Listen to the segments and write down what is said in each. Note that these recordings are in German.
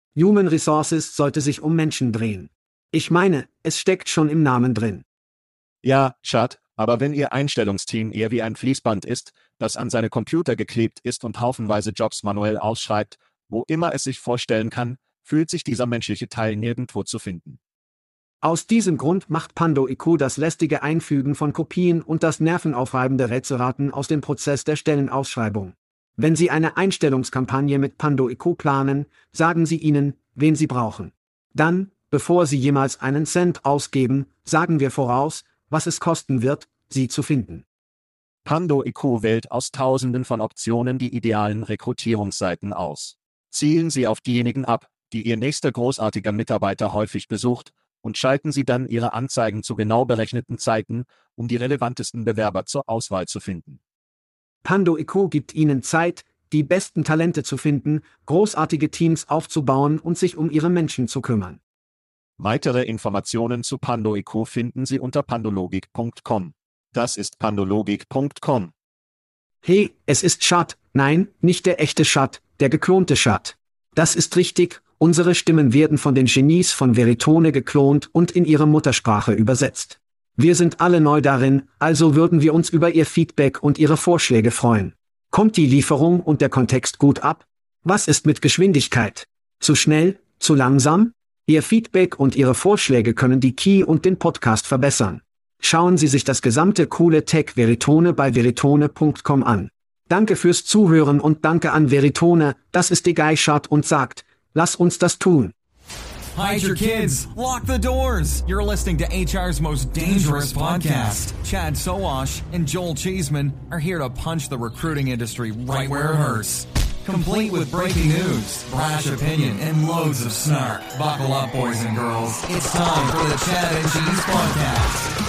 Human Resources sollte sich um Menschen drehen. Ich meine, es steckt schon im Namen drin. Ja, Chad, aber wenn Ihr Einstellungsteam eher wie ein Fließband ist, das an seine Computer geklebt ist und haufenweise Jobs manuell ausschreibt, wo immer es sich vorstellen kann, fühlt sich dieser menschliche Teil nirgendwo zu finden. Aus diesem Grund macht PandoIQ das lästige Einfügen von Kopien und das nervenaufreibende Rätselraten aus dem Prozess der Stellenausschreibung. Wenn Sie eine Einstellungskampagne mit PandoIQ planen, sagen Sie ihnen, wen Sie brauchen. Dann, bevor Sie jemals einen Cent ausgeben, sagen wir voraus, was es kosten wird, Sie zu finden. PandoIQ wählt aus Tausenden von Optionen die idealen Rekrutierungsseiten aus. Zielen Sie auf diejenigen ab, die Ihr nächster großartiger Mitarbeiter häufig besucht, und schalten Sie dann Ihre Anzeigen zu genau berechneten Zeiten, um die relevantesten Bewerber zur Auswahl zu finden. PandoIQ gibt Ihnen Zeit, die besten Talente zu finden, großartige Teams aufzubauen und sich um Ihre Menschen zu kümmern. Weitere Informationen zu PandoIQ finden Sie unter pandologik.com. Das ist pandologik.com. Hey, es ist Chad, nein, nicht der echte Chad, der geklonte Chad. Das ist richtig, unsere Stimmen werden von den Genies von Veritone geklont und in ihre Muttersprache übersetzt. Wir sind alle neu darin, also würden wir uns über Ihr Feedback und Ihre Vorschläge freuen. Kommt die Lieferung und der Kontext gut ab? Was ist mit Geschwindigkeit? Zu schnell? Zu langsam? Ihr Feedback und Ihre Vorschläge können die Key und den Podcast verbessern. Schauen Sie sich das gesamte coole Tech Veritone bei veritone.com an. Danke fürs Zuhören und danke an Veritone, das ist die Guy Chad und sagt, lass uns das tun. Hide your kids. Lock the doors. You're listening to HR's most dangerous podcast. Chad Sowash and Joel Cheeseman are here to punch the recruiting industry right where it hurts. Complete with breaking news, brash opinion, and loads of snark. Buckle up, boys and girls. It's time for the Chad and Cheese Podcast.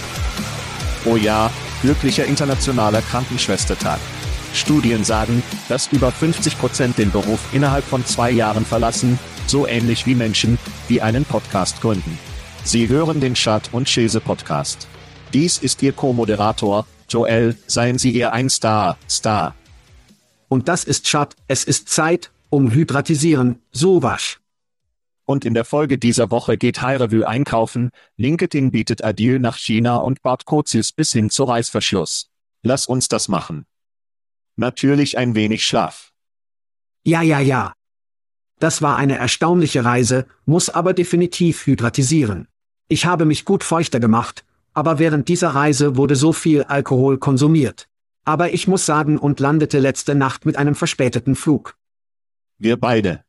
Oh ja, glücklicher internationaler Krankenschwestertag. Studien sagen, dass über 50% den Beruf innerhalb von 2 Jahren verlassen, so ähnlich wie Menschen, die einen Podcast gründen. Sie hören den Chad und Chese Podcast. Dies ist Ihr Co-Moderator, Joel, seien Sie Ihr Star. Und das ist Chad, es ist Zeit, um Hydratisieren, Sowash. Und in der Folge dieser Woche geht High Revue einkaufen, LinkedIn bietet Adieu nach China und Bart Kozis bis hin zu Reißverschluss. Lass uns das machen. Natürlich ein wenig Schlaf. Ja. Das war eine erstaunliche Reise, muss aber definitiv hydratisieren. Ich habe mich gut feuchter gemacht, aber während dieser Reise wurde so viel Alkohol konsumiert. Aber ich muss sagen und landete letzte Nacht mit einem verspäteten Flug. Wir beide,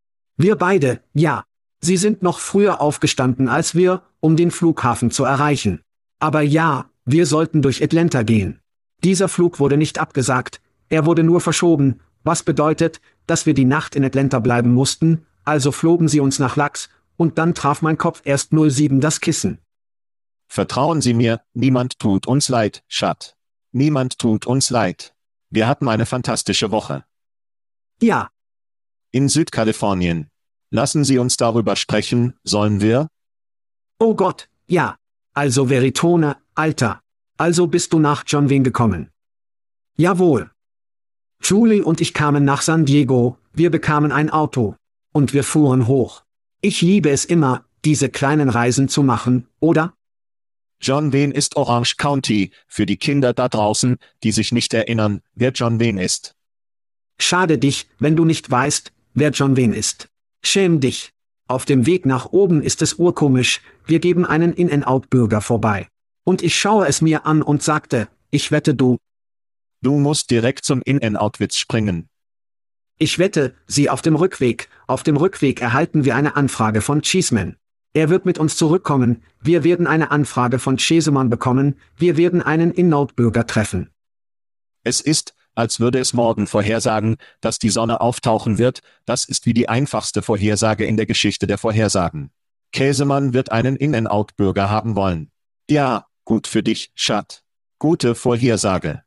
ja. Sie sind noch früher aufgestanden als wir, um den Flughafen zu erreichen. Aber ja, wir sollten durch Atlanta gehen. Dieser Flug wurde nicht abgesagt, er wurde nur verschoben, was bedeutet, dass wir die Nacht in Atlanta bleiben mussten, also flogen sie uns nach Lachs, und dann traf mein Kopf erst 07 das Kissen. Vertrauen Sie mir, niemand tut uns leid, Chad. Niemand tut uns leid. Wir hatten eine fantastische Woche. Ja. In Südkalifornien. Lassen Sie uns darüber sprechen, sollen wir? Oh Gott, ja. Also Veritone, Alter. Also bist du nach John Wayne gekommen? Jawohl. Julie und ich kamen nach San Diego, wir bekamen ein Auto. Und wir fuhren hoch. Ich liebe es immer, diese kleinen Reisen zu machen, oder? John Wayne ist Orange County, für die Kinder da draußen, die sich nicht erinnern, wer John Wayne ist. Schade dich, wenn du nicht weißt, wer John Wayne ist. Schäm dich. Auf dem Weg nach oben ist es urkomisch, wir geben einen In-N-Out-Burger vorbei. Und ich schaue es mir an und sagte, ich wette Du musst direkt zum In-N-Out-Witz springen. Ich wette, Sie auf dem Rückweg erhalten wir eine Anfrage von Cheeseman. Er wird mit uns zurückkommen, wir werden eine Anfrage von Cheeseman bekommen, wir werden einen In-N-Out-Burger treffen. Es ist, als würde es morgen vorhersagen, dass die Sonne auftauchen wird, das ist wie die einfachste Vorhersage in der Geschichte der Vorhersagen. Käsemann wird einen In-N-Out-Burger haben wollen. Ja, gut für dich, Chad. Gute Vorhersage.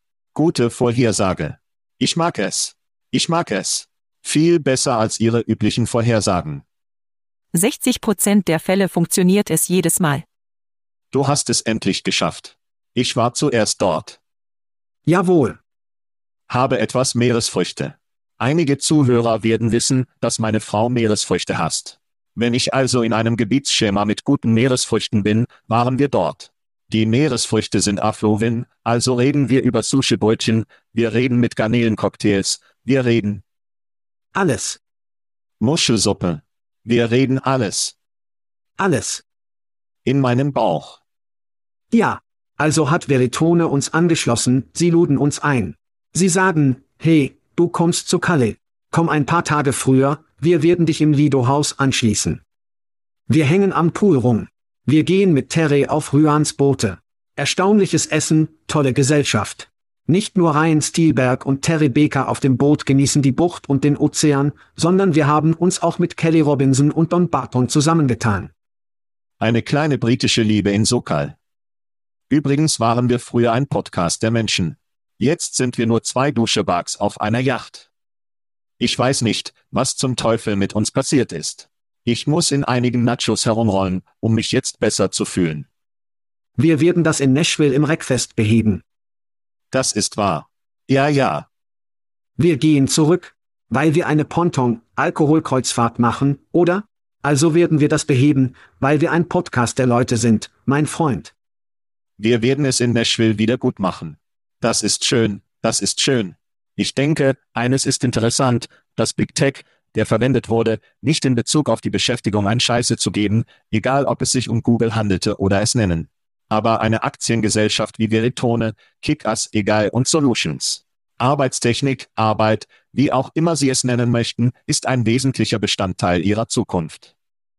Ich mag es. Viel besser als Ihre üblichen Vorhersagen. 60% der Fälle funktioniert es jedes Mal. Du hast es endlich geschafft. Ich war zuerst dort. Jawohl. Habe etwas Meeresfrüchte. Einige Zuhörer werden wissen, dass meine Frau Meeresfrüchte hasst. Wenn ich also in einem Gebietsschema mit guten Meeresfrüchten bin, waren wir dort. Die Meeresfrüchte sind Aflovin, also reden wir über Sushi-Brötchen, wir reden mit Garnelencocktails, wir reden Alles. Muschelsuppe. Wir reden alles. Alles. In meinem Bauch. Ja. Also hat Veritone uns angeschlossen, sie luden uns ein. Sie sagen, hey, du kommst zu Kalle. Komm ein paar Tage früher, wir werden dich im Lido-Haus anschließen. Wir hängen am Pool rum. Wir gehen mit Terry auf Ryans Boote. Erstaunliches Essen, tolle Gesellschaft. Nicht nur Ryan Stielberg und Terry Baker auf dem Boot genießen die Bucht und den Ozean, sondern wir haben uns auch mit Kelly Robinson und Don Barton zusammengetan. Eine kleine britische Liebe in Sokal. Übrigens waren wir früher ein Podcast der Menschen. Jetzt sind wir nur 2 Duschebugs auf einer Yacht. Ich weiß nicht, was zum Teufel mit uns passiert ist. Ich muss in einigen Nachos herumrollen, um mich jetzt besser zu fühlen. Wir werden das in Nashville im Wreckfest beheben. Das ist wahr. Ja, ja. Wir gehen zurück, weil wir eine Ponton-Alkoholkreuzfahrt machen, oder? Also werden wir das beheben, weil wir ein Podcast der Leute sind, mein Freund. Wir werden es in Nashville wieder gut machen. Das ist schön, das ist schön. Ich denke, eines ist interessant, dass Big Tech, der verwendet wurde, nicht in Bezug auf die Beschäftigung ein Scheiße zu geben, egal ob es sich um Google handelte oder es nennen. Aber eine Aktiengesellschaft wie Veritone, Kick-Ass, Egal und Solutions. Arbeitstechnik, Arbeit, wie auch immer Sie es nennen möchten, ist ein wesentlicher Bestandteil Ihrer Zukunft.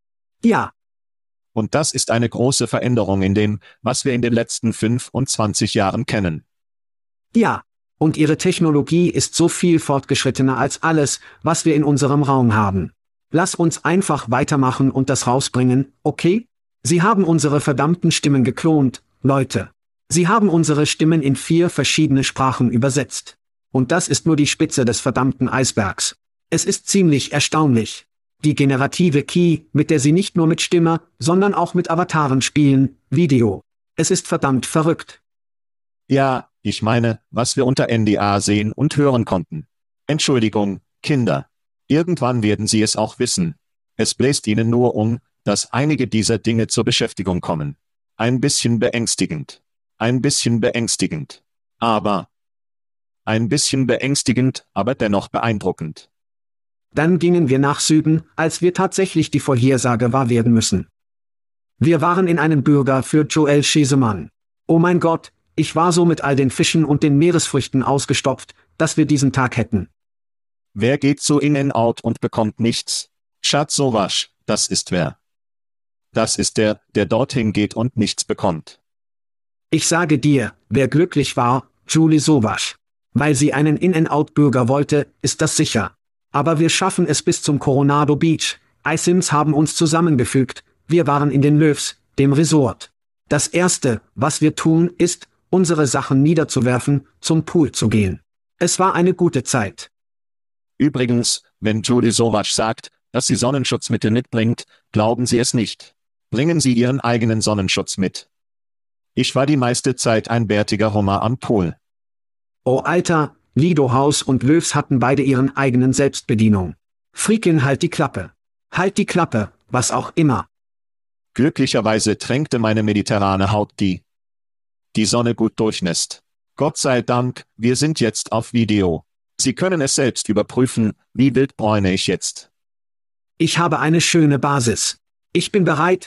Ja. Und das ist eine große Veränderung in dem, was wir in den letzten 25 Jahren kennen. Ja. Und Ihre Technologie ist so viel fortgeschrittener als alles, was wir in unserem Raum haben. Lass uns einfach weitermachen und das rausbringen, okay? Sie haben unsere verdammten Stimmen geklont, Leute. Sie haben unsere Stimmen in 4 verschiedene Sprachen übersetzt. Und das ist nur die Spitze des verdammten Eisbergs. Es ist ziemlich erstaunlich. Die generative Key, mit der Sie nicht nur mit Stimme, sondern auch mit Avataren spielen, Video. Es ist verdammt verrückt. Ja, ich meine, was wir unter NDA sehen und hören konnten. Entschuldigung, Kinder. Irgendwann werden Sie es auch wissen. Es bläst Ihnen nur um, dass einige dieser Dinge zur Beschäftigung kommen. Ein bisschen beängstigend. Ein bisschen beängstigend. Ein bisschen beängstigend, aber dennoch beeindruckend. Dann gingen wir nach Süden, als wir tatsächlich die Vorhersage wahr werden müssen. Wir waren in einem Burger für Joel Cheeseman. Oh mein Gott, ich war so mit all den Fischen und den Meeresfrüchten ausgestopft, dass wir diesen Tag hätten. Wer geht zu In-N-Out und bekommt nichts? Chad Sowash, das ist wer. Das ist der dorthin geht und nichts bekommt. Ich sage dir, wer glücklich war, Julie Sowash. Weil sie einen In-N-Out-Burger wollte, ist das sicher. Aber wir schaffen es bis zum Coronado Beach. iSims haben uns zusammengefügt, wir waren in den Löws, dem Resort. Das Erste, was wir tun, ist, unsere Sachen niederzuwerfen, zum Pool zu gehen. Es war eine gute Zeit. Übrigens, wenn Julie Sowash sagt, dass sie Sonnenschutzmittel mitbringt, glauben Sie es nicht. Bringen Sie Ihren eigenen Sonnenschutz mit. Ich war die meiste Zeit ein bärtiger Hummer am Pool. Oh Alter, Lido-Haus und Löws hatten beide ihren eigenen Selbstbedienung. Freakin' halt die Klappe. Halt die Klappe, was auch immer. Glücklicherweise tränkte meine mediterrane Haut die Sonne gut durchnässt. Gott sei Dank, wir sind jetzt auf Video. Sie können es selbst überprüfen, wie wild bräune ich jetzt. Ich habe eine schöne Basis. Ich bin bereit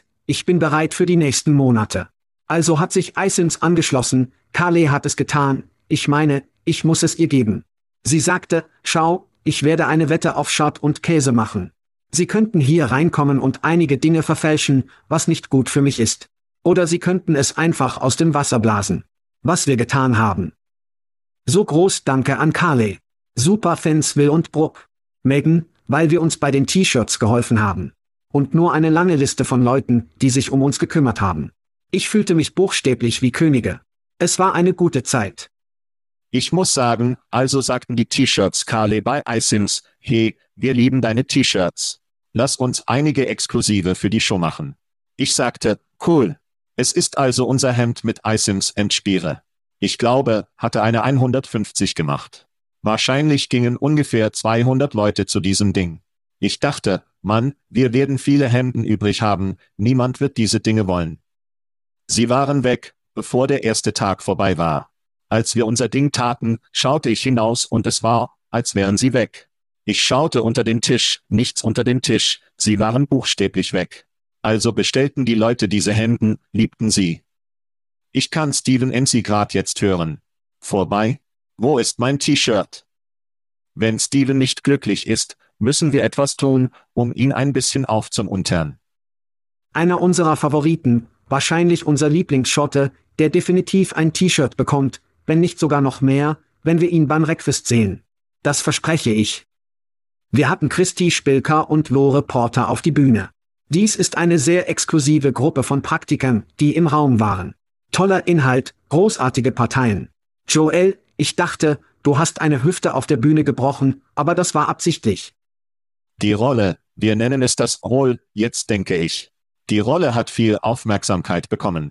für die nächsten Monate. Also hat sich iSims angeschlossen, Carly hat es getan, ich meine, ich muss es ihr geben. Sie sagte, schau, ich werde eine Wette auf Schott und Käse machen. Sie könnten hier reinkommen und einige Dinge verfälschen, was nicht gut für mich ist. Oder sie könnten es einfach aus dem Wasser blasen. Was wir getan haben. So groß Danke an Carly. Super Fans Will und Brooke. Megan, weil wir uns bei den T-Shirts geholfen haben. Und nur eine lange Liste von Leuten, die sich um uns gekümmert haben. Ich fühlte mich buchstäblich wie Könige. Es war eine gute Zeit. Ich muss sagen, also sagten die T-Shirts Carly bei iSims, hey, wir lieben deine T-Shirts. Lass uns einige Exklusive für die Show machen. Ich sagte, cool. Es ist also unser Hemd mit iSims Endspiere. Ich glaube, hatte eine 150 gemacht. Wahrscheinlich gingen ungefähr 200 Leute zu diesem Ding. Ich dachte, Mann, wir werden viele Hemden übrig haben, niemand wird diese Dinge wollen. Sie waren weg, bevor der erste Tag vorbei war. Als wir unser Ding taten, schaute ich hinaus und es war, als wären sie weg. Ich schaute unter den Tisch, nichts unter dem Tisch, sie waren buchstäblich weg. Also bestellten die Leute diese Hemden, liebten sie. Ich kann Steven MC grad jetzt hören. Vorbei? Wo ist mein T-Shirt? Wenn Steven nicht glücklich ist, müssen wir etwas tun, um ihn ein bisschen aufzumuntern. Einer unserer Favoriten, wahrscheinlich unser Lieblingsschotte, der definitiv ein T-Shirt bekommt, wenn nicht sogar noch mehr, wenn wir ihn beim Reckfest sehen. Das verspreche ich. Wir hatten Christy Spilker und Lore Porter auf die Bühne. Dies ist eine sehr exklusive Gruppe von Praktikern, die im Raum waren. Toller Inhalt, großartige Parteien. Joel, ich dachte, du hast eine Hüfte auf der Bühne gebrochen, aber das war absichtlich. Die Rolle, wir nennen es das Roll, jetzt denke ich. Die Rolle hat viel Aufmerksamkeit bekommen.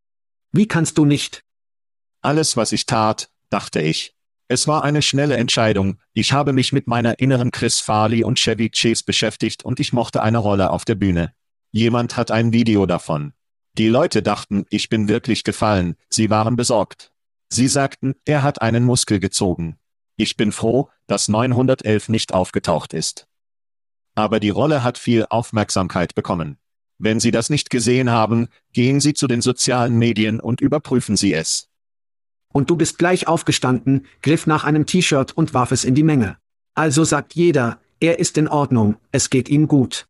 Wie kannst du nicht? Alles, was ich tat, dachte ich. Es war eine schnelle Entscheidung, ich habe mich mit meiner inneren Chris Farley und Chevy Chase beschäftigt und ich mochte eine Rolle auf der Bühne. Jemand hat ein Video davon. Die Leute dachten, ich bin wirklich gefallen, sie waren besorgt. Sie sagten, er hat einen Muskel gezogen. Ich bin froh, dass 911 nicht aufgetaucht ist. Aber die Rolle hat viel Aufmerksamkeit bekommen. Wenn Sie das nicht gesehen haben, gehen Sie zu den sozialen Medien und überprüfen Sie es. Und du bist gleich aufgestanden, griff nach einem T-Shirt und warf es in die Menge. Also sagt jeder, er ist in Ordnung, es geht ihm gut.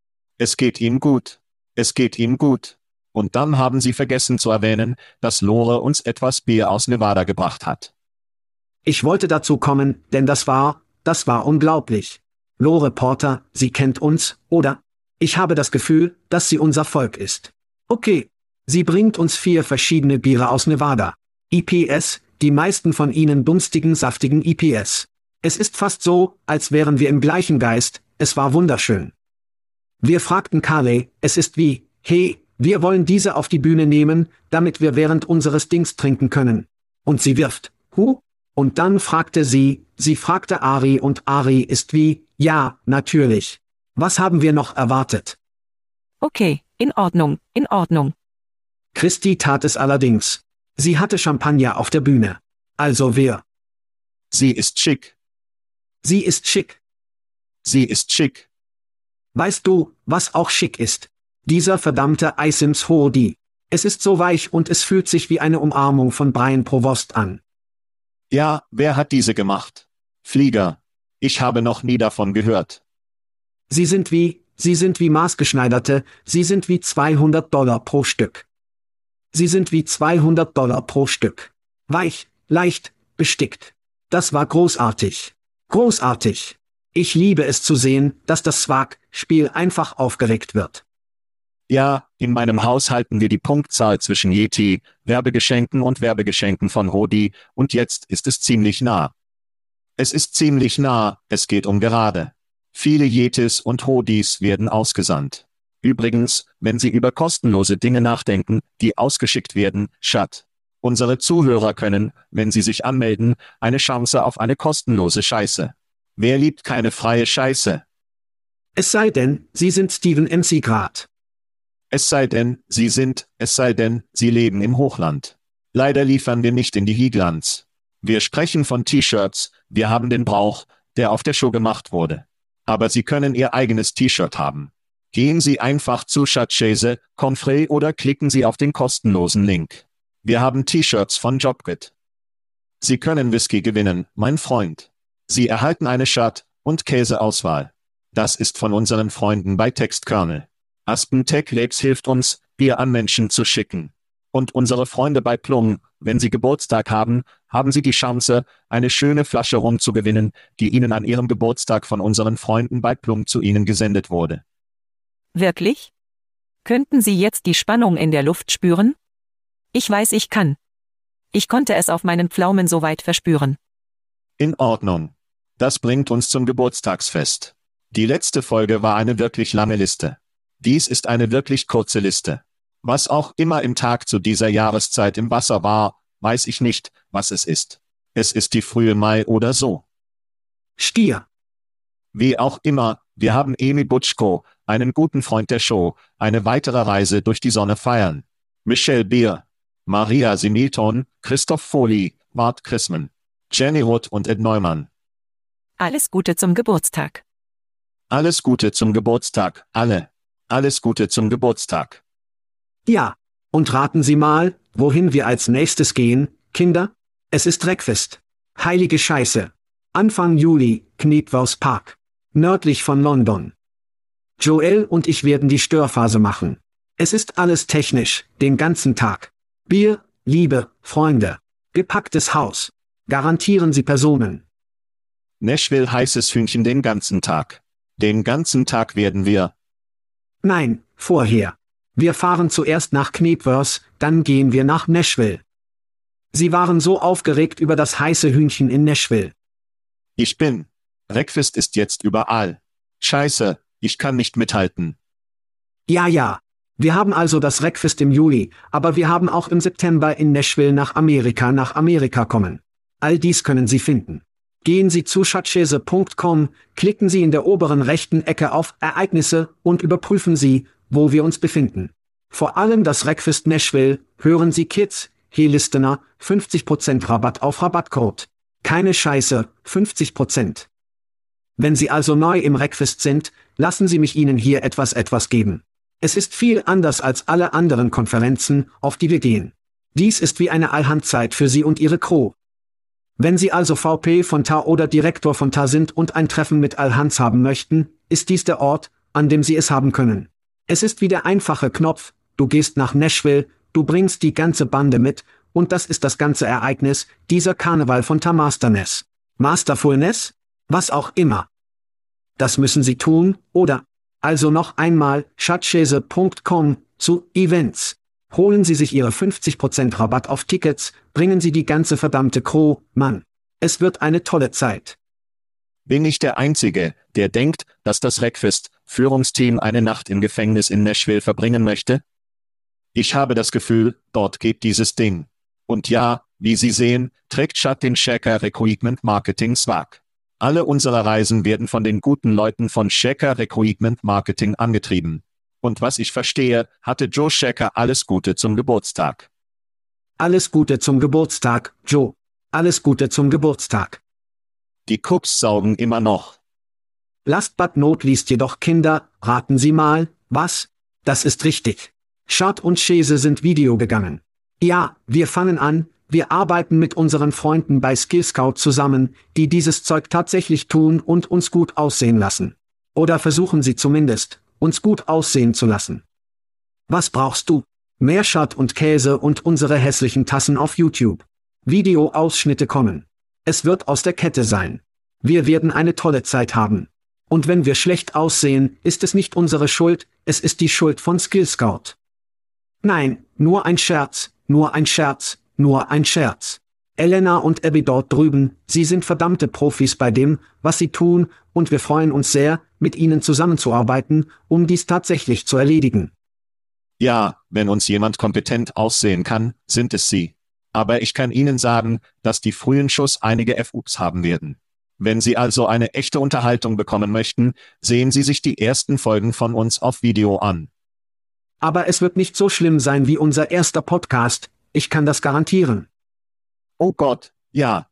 Es geht ihm gut. Es geht ihm gut. Und dann haben Sie vergessen zu erwähnen, dass Lore uns etwas Bier aus Nevada gebracht hat. Ich wollte dazu kommen, denn das war unglaublich. Lore Porter, sie kennt uns, oder? Ich habe das Gefühl, dass sie unser Volk ist. Okay. Sie bringt uns 4 verschiedene Biere aus Nevada. IPS, die meisten von ihnen dunstigen, saftigen IPS. Es ist fast so, als wären wir im gleichen Geist, es war wunderschön. Wir fragten Carly, es ist wie, hey, wir wollen diese auf die Bühne nehmen, damit wir während unseres Dings trinken können. Und sie wirft, Und dann fragte sie fragte Ari und Ari ist wie, ja, natürlich. Was haben wir noch erwartet? Okay, in Ordnung, in Ordnung. Christy tat es allerdings. Sie hatte Champagner auf der Bühne. Also wer? Sie ist schick. Sie ist schick. Sie ist schick. Weißt du, was auch schick ist? Dieser verdammte Isims Hoodie. Es ist so weich und es fühlt sich wie eine Umarmung von Brian Provost an. Ja, wer hat diese gemacht? Flieger. Ich habe noch nie davon gehört. Sie sind wie maßgeschneiderte, sie sind wie $200 pro Stück. Sie sind wie $200 pro Stück. Weich, leicht, bestickt. Das war großartig. Großartig. Ich liebe es zu sehen, dass das Swag-Spiel einfach aufgeregt wird. Ja, in meinem Haus halten wir die Punktzahl zwischen Yeti, Werbegeschenken und Werbegeschenken von Hoodie, und jetzt ist es ziemlich nah. Es ist ziemlich nah, es geht um gerade. Viele Yetis und Hoodies werden ausgesandt. Übrigens, wenn Sie über kostenlose Dinge nachdenken, die ausgeschickt werden, Chat. Unsere Zuhörer können, wenn sie sich anmelden, eine Chance auf eine kostenlose Scheiße. Wer liebt keine freie Scheiße? Es sei denn, Sie sind Steven MC Grad. Es sei denn, Sie leben im Hochland. Leider liefern wir nicht in die Highlands. Wir sprechen von T-Shirts, wir haben den Brauch, der auf der Show gemacht wurde. Aber Sie können Ihr eigenes T-Shirt haben. Gehen Sie einfach zu Chatchese, Confrey oder klicken Sie auf den kostenlosen Link. Wir haben T-Shirts von Jobkit. Sie können Whisky gewinnen, mein Freund. Sie erhalten eine Shirt- und Käseauswahl. Das ist von unseren Freunden bei Textkernel. Aspen Tech Labs hilft uns, Bier an Menschen zu schicken. Und unsere Freunde bei Plum, wenn sie Geburtstag haben, haben sie die Chance, eine schöne Flasche Rum zu gewinnen, die ihnen an ihrem Geburtstag von unseren Freunden bei Plum zu ihnen gesendet wurde. Wirklich? Könnten Sie jetzt die Spannung in der Luft spüren? Ich weiß, ich kann. Ich konnte es auf meinen Pflaumen so weit verspüren. In Ordnung. Das bringt uns zum Geburtstagsfest. Die letzte Folge war eine wirklich lange Liste. Dies ist eine wirklich kurze Liste. Was auch immer im Tag zu dieser Jahreszeit im Wasser war, weiß ich nicht, was es ist. Es ist die frühe Mai oder so. Stier. Wie auch immer, wir haben Amy Butchko, einen guten Freund der Show, eine weitere Reise durch die Sonne feiern. Michelle Beer, Maria Similton, Christoph Foley, Bart Chrisman, Jenny Roth und Ed Neumann. Alles Gute zum Geburtstag. Alles Gute zum Geburtstag, alle. Alles Gute zum Geburtstag. Ja. Und raten Sie mal, wohin wir als nächstes gehen, Kinder? Es ist Wreckfest. Heilige Scheiße. Anfang Juli, Knebworth Park. Nördlich von London. Joel und ich werden die Störphase machen. Es ist alles technisch, den ganzen Tag. Bier, Liebe, Freunde. Gepacktes Haus. Garantieren Sie Personen. Nashville heißes Hühnchen den ganzen Tag. Den ganzen Tag werden wir. Nein, vorher. Wir fahren zuerst nach Knebworth, dann gehen wir nach Nashville. Sie waren so aufgeregt über das heiße Hühnchen in Nashville. Ich bin. Wreckfest ist jetzt überall. Scheiße, ich kann nicht mithalten. Ja. Wir haben also das Wreckfest im Juli, aber wir haben auch im September in Nashville nach Amerika kommen. All dies können Sie finden. Gehen Sie zu schatzschäse.com, klicken Sie in der oberen rechten Ecke auf Ereignisse und überprüfen Sie, wo wir uns befinden. Vor allem das Wreckfest Nashville, hören Sie Kids, hier Listener, 50% Rabatt auf Rabattcode. Keine Scheiße, 50%. Wenn Sie also neu im Wreckfest sind, lassen Sie mich Ihnen hier etwas geben. Es ist viel anders als alle anderen Konferenzen, auf die wir gehen. Dies ist wie eine Allhandzeit für Sie und Ihre Crew. Wenn Sie also VP von TA oder Direktor von TA sind und ein Treffen mit Allhands haben möchten, ist dies der Ort, an dem Sie es haben können. Es ist wie der einfache Knopf, du gehst nach Nashville, du bringst die ganze Bande mit, und das ist das ganze Ereignis, dieser Karneval von TA Masterness. Masterfulness? Was auch immer. Das müssen Sie tun, oder? Also noch einmal, schatzschäse.com, zu Events. Holen Sie sich Ihre 50% Rabatt auf Tickets, bringen Sie die ganze verdammte Crew, Mann. Es wird eine tolle Zeit. Bin ich der Einzige, der denkt, dass das Wreckfest-Führungsteam eine Nacht im Gefängnis in Nashville verbringen möchte? Ich habe das Gefühl, dort geht dieses Ding. Und ja, wie Sie sehen, trägt Chad den Shaker Recruitment Marketing Swag. Alle unsere Reisen werden von den guten Leuten von Shaker Recruitment Marketing angetrieben. Und was ich verstehe, hatte Joe Shaker alles Gute zum Geburtstag. Alles Gute zum Geburtstag, Joe. Alles Gute zum Geburtstag. Die Cooks saugen immer noch. Last but not least jedoch Kinder, raten Sie mal, was? Das ist richtig. Chad und Schäse sind Video gegangen. Ja, wir fangen an, wir arbeiten mit unseren Freunden bei Skillscout zusammen, die dieses Zeug tatsächlich tun und uns gut aussehen lassen. Oder versuchen sie zumindest, uns gut aussehen zu lassen. Was brauchst du? Mehr Chad und Käse und unsere hässlichen Tassen auf YouTube. Videoausschnitte kommen. Es wird aus der Kette sein. Wir werden eine tolle Zeit haben. Und wenn wir schlecht aussehen, ist es nicht unsere Schuld, es ist die Schuld von Skillscout. Nein, nur ein Scherz, nur ein Scherz, nur ein Scherz. Elena und Abby dort drüben, sie sind verdammte Profis bei dem, was sie tun, und wir freuen uns sehr, mit ihnen zusammenzuarbeiten, um dies tatsächlich zu erledigen. Ja, wenn uns jemand kompetent aussehen kann, sind es sie. Aber ich kann Ihnen sagen, dass die frühen Schuss einige FUPs haben werden. Wenn Sie also eine echte Unterhaltung bekommen möchten, sehen Sie sich die ersten Folgen von uns auf Video an. Aber es wird nicht so schlimm sein wie unser erster Podcast, ich kann das garantieren. Oh Gott, ja.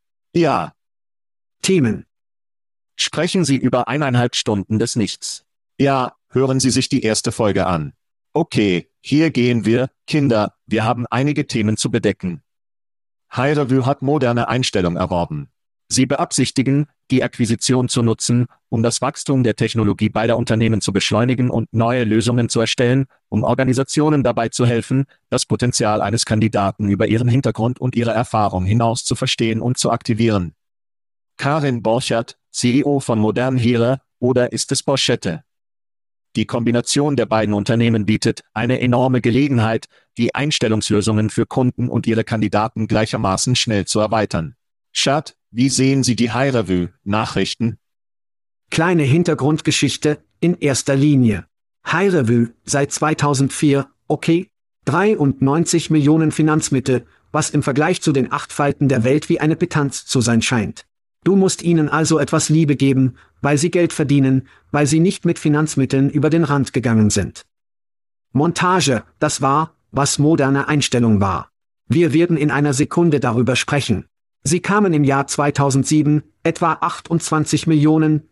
Themen. Sprechen Sie über 1,5 Stunden des Nichts. Ja, hören Sie sich die erste Folge an. Okay, hier gehen wir, Kinder, wir haben einige Themen zu bedecken. HireVue hat moderne Einstellung erworben. Sie beabsichtigen, die Akquisition zu nutzen, um das Wachstum der Technologie beider Unternehmen zu beschleunigen und neue Lösungen zu erstellen, um Organisationen dabei zu helfen, das Potenzial eines Kandidaten über ihren Hintergrund und ihre Erfahrung hinaus zu verstehen und zu aktivieren. Karin Borchert, CEO von Modern Hire, oder ist es Borchette? Die Kombination der beiden Unternehmen bietet eine enorme Gelegenheit, die Einstellungslösungen für Kunden und ihre Kandidaten gleichermaßen schnell zu erweitern. Chad, wie sehen Sie die HireVue-Nachrichten? Kleine Hintergrundgeschichte, in erster Linie. HireVue, seit 2004, okay? 93 Millionen Finanzmittel, was im Vergleich zu den 8 Falten der Welt wie eine Pitanz zu sein scheint. Du musst ihnen also etwas Liebe geben, weil sie Geld verdienen, weil sie nicht mit Finanzmitteln über den Rand gegangen sind. Montage, das war, was moderne Einstellung war. Wir werden in einer Sekunde darüber sprechen. Sie kamen im Jahr 2007, etwa 28 Millionen,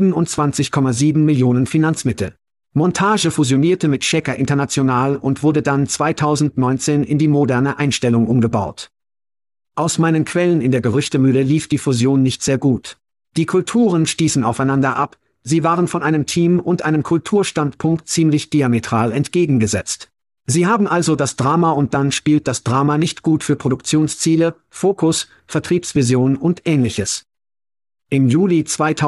27,7 Millionen Finanzmittel. Montage fusionierte mit Checker International und wurde dann 2019 in die moderne Einstellung umgebaut. Aus meinen Quellen in der Gerüchtemühle lief die Fusion nicht sehr gut. Die Kulturen stießen aufeinander ab, sie waren von einem Team und einem Kulturstandpunkt ziemlich diametral entgegengesetzt. Sie haben also das Drama und dann spielt das Drama nicht gut für Produktionsziele, Fokus, Vertriebsvision und Ähnliches. Im Juli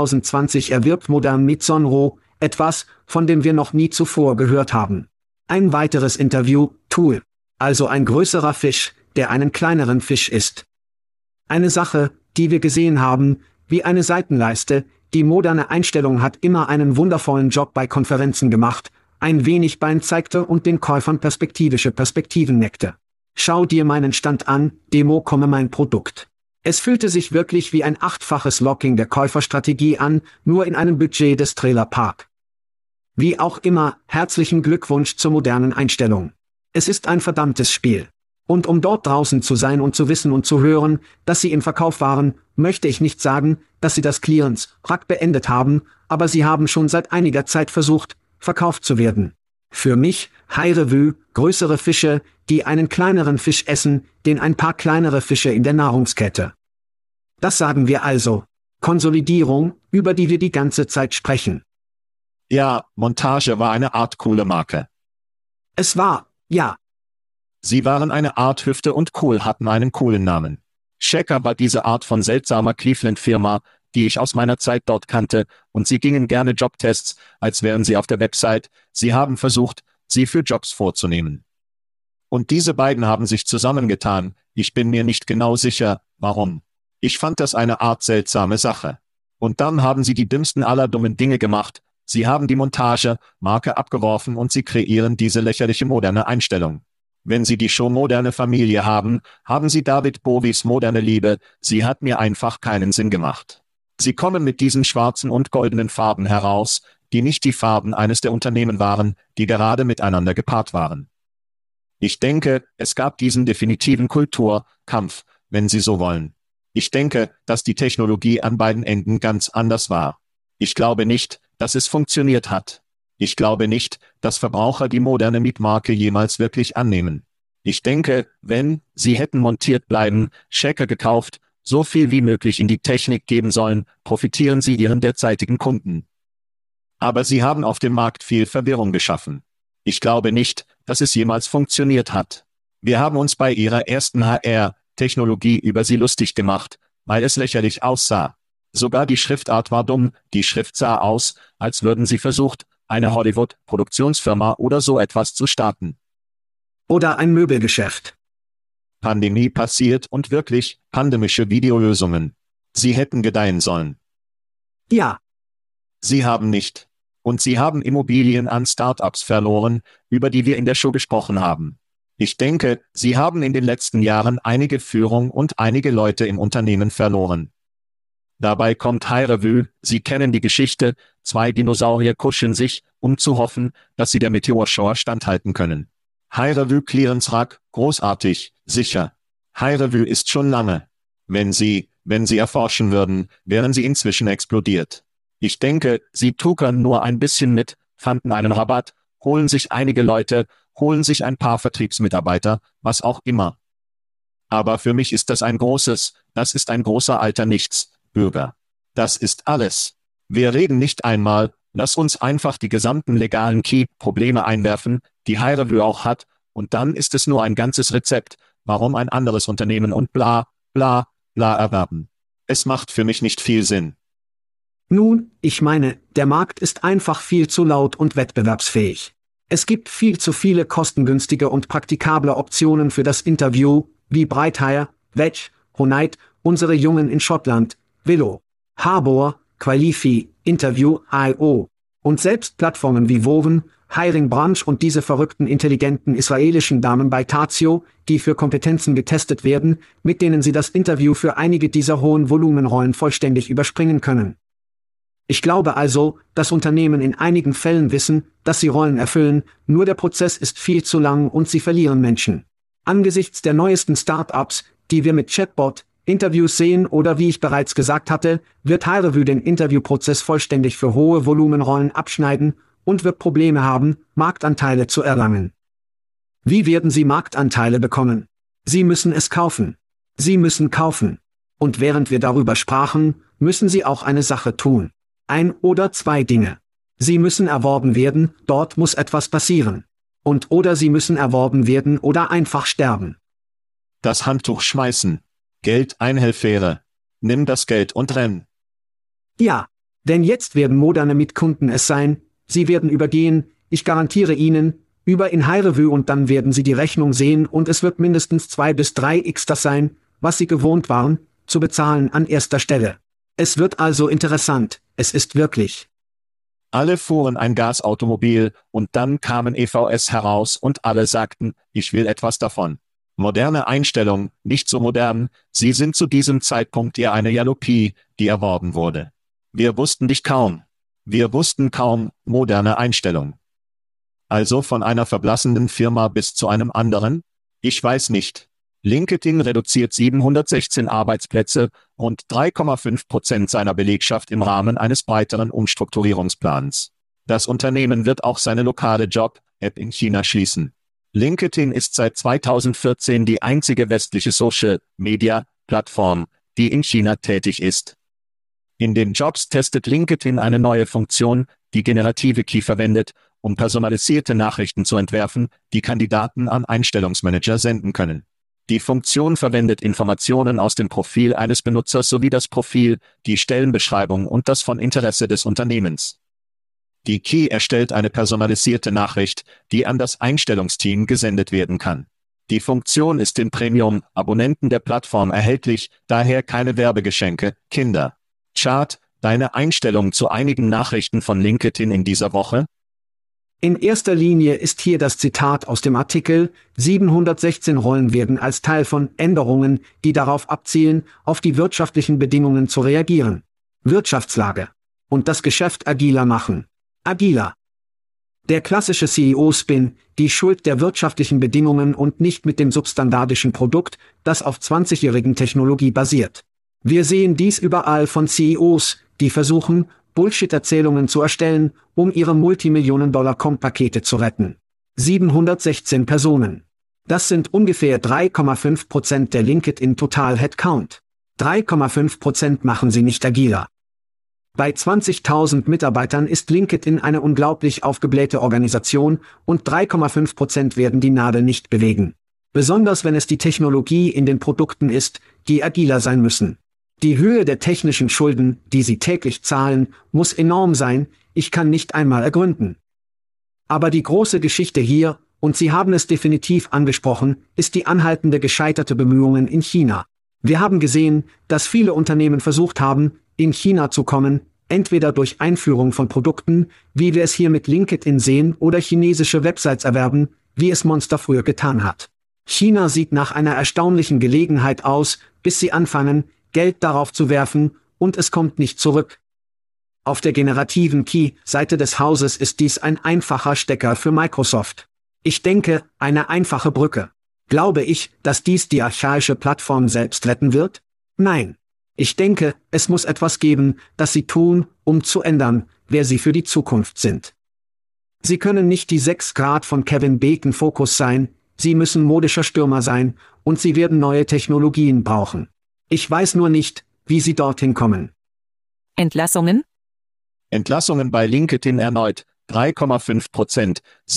2020 erwirbt Modern mit Sonro, etwas, von dem wir noch nie zuvor gehört haben. Ein weiteres Interview, Tool. Also ein größerer Fisch, der einen kleineren Fisch isst. Eine Sache, die wir gesehen haben, wie eine Seitenleiste, die moderne Einstellung hat immer einen wundervollen Job bei Konferenzen gemacht, ein wenig Bein zeigte und den Käufern perspektivische Perspektiven neckte. Schau dir meinen Stand an, Demo komme mein Produkt. Es fühlte sich wirklich wie ein 8-faches Locking der Käuferstrategie an, nur in einem Budget des Trailer Park. Wie auch immer, herzlichen Glückwunsch zur modernen Einstellung. Es ist ein verdammtes Spiel. Und um dort draußen zu sein und zu wissen und zu hören, dass sie im Verkauf waren, möchte ich nicht sagen, dass sie das Clearance-Rack beendet haben, aber sie haben schon seit einiger Zeit versucht, verkauft zu werden. Für mich, High Revue, größere Fische, die einen kleineren Fisch essen, den ein paar kleinere Fische in der Nahrungskette. Das sagen wir also. Konsolidierung, über die wir die ganze Zeit sprechen. Ja, Montage war eine Art coole Marke. Es war, ja. Sie waren eine Art Hüfte und cool hatten einen coolen Namen. Checker war diese Art von seltsamer Cleveland-Firma, die ich aus meiner Zeit dort kannte, und sie gingen gerne Jobtests, als wären sie auf der Website, sie haben versucht, sie für Jobs vorzunehmen. Und diese beiden haben sich zusammengetan, ich bin mir nicht genau sicher, warum. Ich fand das eine Art seltsame Sache. Und dann haben sie die dümmsten aller dummen Dinge gemacht, sie haben die Montage-Marke abgeworfen und sie kreieren diese lächerliche moderne Einstellung. Wenn Sie die Show Moderne Familie haben, haben Sie David Bowies moderne Liebe, sie hat mir einfach keinen Sinn gemacht. Sie kommen mit diesen schwarzen und goldenen Farben heraus, die nicht die Farben eines der Unternehmen waren, die gerade miteinander gepaart waren. Ich denke, es gab diesen definitiven Kulturkampf, wenn Sie so wollen. Ich denke, dass die Technologie an beiden Enden ganz anders war. Ich glaube nicht, dass es funktioniert hat. Ich glaube nicht, dass Verbraucher die moderne Mietmarke jemals wirklich annehmen. Ich denke, wenn sie hätten montiert bleiben, Checker gekauft, so viel wie möglich in die Technik geben sollen, profitieren sie ihren derzeitigen Kunden. Aber sie haben auf dem Markt viel Verwirrung geschaffen. Ich glaube nicht, dass es jemals funktioniert hat. Wir haben uns bei ihrer ersten HR-Technologie über sie lustig gemacht, weil es lächerlich aussah. Sogar die Schriftart war dumm, die Schrift sah aus, als würden sie versucht, eine Hollywood-Produktionsfirma oder so etwas zu starten. Oder ein Möbelgeschäft. Pandemie passiert und wirklich, pandemische Videolösungen. Sie hätten gedeihen sollen. Ja. Sie haben nicht. Und sie haben Immobilien an Startups verloren, über die wir in der Show gesprochen haben. Ich denke, sie haben in den letzten Jahren einige Führung und einige Leute im Unternehmen verloren. Dabei kommt High Revue, Sie kennen die Geschichte, 2 Dinosaurier kuscheln sich, um zu hoffen, dass sie der Meteorshower standhalten können. High Revue Clearance Rack, großartig, sicher. High Revue ist schon lange. Wenn sie erforschen würden, wären sie inzwischen explodiert. Ich denke, sie tuckern nur ein bisschen mit, fanden einen Rabatt, holen sich einige Leute, holen sich ein paar Vertriebsmitarbeiter, was auch immer. Aber für mich ist das ein großer alter Nichts, Bürger. Das ist alles. Wir reden nicht einmal, lass uns einfach die gesamten legalen Key-Probleme einwerfen, die High Revue auch hat, und dann ist es nur ein ganzes Rezept, warum ein anderes Unternehmen und bla, bla, bla erwerben. Es macht für mich nicht viel Sinn. Nun, ich meine, der Markt ist einfach viel zu laut und wettbewerbsfähig. Es gibt viel zu viele kostengünstige und praktikable Optionen für das Interview, wie Breithire, Wedge, Honite, unsere Jungen in Schottland, Willow, Harbour, Qualify, Interview.io. Und selbst Plattformen wie Woven, Hiring Branch und diese verrückten intelligenten israelischen Damen bei Tazio, die für Kompetenzen getestet werden, mit denen sie das Interview für einige dieser hohen Volumenrollen vollständig überspringen können. Ich glaube also, dass Unternehmen in einigen Fällen wissen, dass sie Rollen erfüllen, nur der Prozess ist viel zu lang und sie verlieren Menschen. Angesichts der neuesten Start-ups, die wir mit Chatbot-Interviews sehen oder wie ich bereits gesagt hatte, wird HireVue den Interviewprozess vollständig für hohe Volumenrollen abschneiden und wird Probleme haben, Marktanteile zu erlangen. Wie werden Sie Marktanteile bekommen? Sie müssen es kaufen. Sie müssen kaufen. Und während wir darüber sprachen, müssen Sie auch eine Sache tun. Ein oder zwei Dinge. Sie müssen erworben werden, dort muss etwas passieren. Oder Sie müssen erworben werden oder einfach sterben. Das Handtuch schmeißen. Geld einhelfäre. Nimm das Geld und renn. Ja, denn jetzt werden moderne Mitkunden es sein, sie werden übergehen, ich garantiere Ihnen, über in HireVue und dann werden Sie die Rechnung sehen und es wird mindestens 2 bis 3x das sein, was Sie gewohnt waren, zu bezahlen an erster Stelle. Es wird also interessant, es ist wirklich. Alle fuhren ein Gasautomobil, und dann kamen EVS heraus und alle sagten, ich will etwas davon. Moderne Einstellung, nicht so modern, sie sind zu diesem Zeitpunkt eher eine Jalopie, die erworben wurde. Wir wussten dich kaum. Wir wussten kaum, moderne Einstellung. Also von einer verblassenden Firma bis zu einem anderen? Ich weiß nicht. LinkedIn reduziert 716 Arbeitsplätze und 3,5% seiner Belegschaft im Rahmen eines breiteren Umstrukturierungsplans. Das Unternehmen wird auch seine lokale Job-App in China schließen. LinkedIn ist seit 2014 die einzige westliche Social-Media-Plattform, die in China tätig ist. In den Jobs testet LinkedIn eine neue Funktion, die generative KI verwendet, um personalisierte Nachrichten zu entwerfen, die Kandidaten an Einstellungsmanager senden können. Die Funktion verwendet Informationen aus dem Profil eines Benutzers sowie das Profil, die Stellenbeschreibung und das von Interesse des Unternehmens. Die KI erstellt eine personalisierte Nachricht, die an das Einstellungsteam gesendet werden kann. Die Funktion ist den Premium-Abonnenten der Plattform erhältlich, daher keine Werbegeschenke, Kinder. Chart, deine Einstellung zu einigen Nachrichten von LinkedIn in dieser Woche? In erster Linie ist hier das Zitat aus dem Artikel, 716 Rollen werden als Teil von Änderungen, die darauf abzielen, auf die wirtschaftlichen Bedingungen zu reagieren. Wirtschaftslage. Und das Geschäft agiler machen. Agiler. Der klassische CEO-Spin, die Schuld der wirtschaftlichen Bedingungen und nicht mit dem substandardischen Produkt, das auf 20-jährigen Technologie basiert. Wir sehen dies überall von CEOs, die versuchen, Bullshit-Erzählungen zu erstellen, um ihre Multimillionen-Dollar-Com-Pakete zu retten. 716 Personen. Das sind ungefähr 3,5% der LinkedIn-Total-Headcount. 3,5% machen sie nicht agiler. Bei 20.000 Mitarbeitern ist LinkedIn eine unglaublich aufgeblähte Organisation und 3,5% werden die Nadel nicht bewegen. Besonders wenn es die Technologie in den Produkten ist, die agiler sein müssen. Die Höhe der technischen Schulden, die sie täglich zahlen, muss enorm sein, ich kann nicht einmal ergründen. Aber die große Geschichte hier, und Sie haben es definitiv angesprochen, ist die anhaltende gescheiterte Bemühungen in China. Wir haben gesehen, dass viele Unternehmen versucht haben, in China zu kommen, entweder durch Einführung von Produkten, wie wir es hier mit LinkedIn sehen, oder chinesische Websites erwerben, wie es Monster früher getan hat. China sieht nach einer erstaunlichen Gelegenheit aus, bis sie anfangen, Geld darauf zu werfen, und es kommt nicht zurück. Auf der generativen KI-Seite des Hauses ist dies ein einfacher Stecker für Microsoft. Ich denke, eine einfache Brücke. Glaube ich, dass dies die archaische Plattform selbst retten wird? Nein. Ich denke, es muss etwas geben, das sie tun, um zu ändern, wer sie für die Zukunft sind. Sie können nicht die 6 Grad von Kevin Bacon Fokus sein, sie müssen modischer Stürmer sein, und sie werden neue Technologien brauchen. Ich weiß nur nicht, wie sie dorthin kommen. Entlassungen? Entlassungen bei LinkedIn erneut, 3,5%,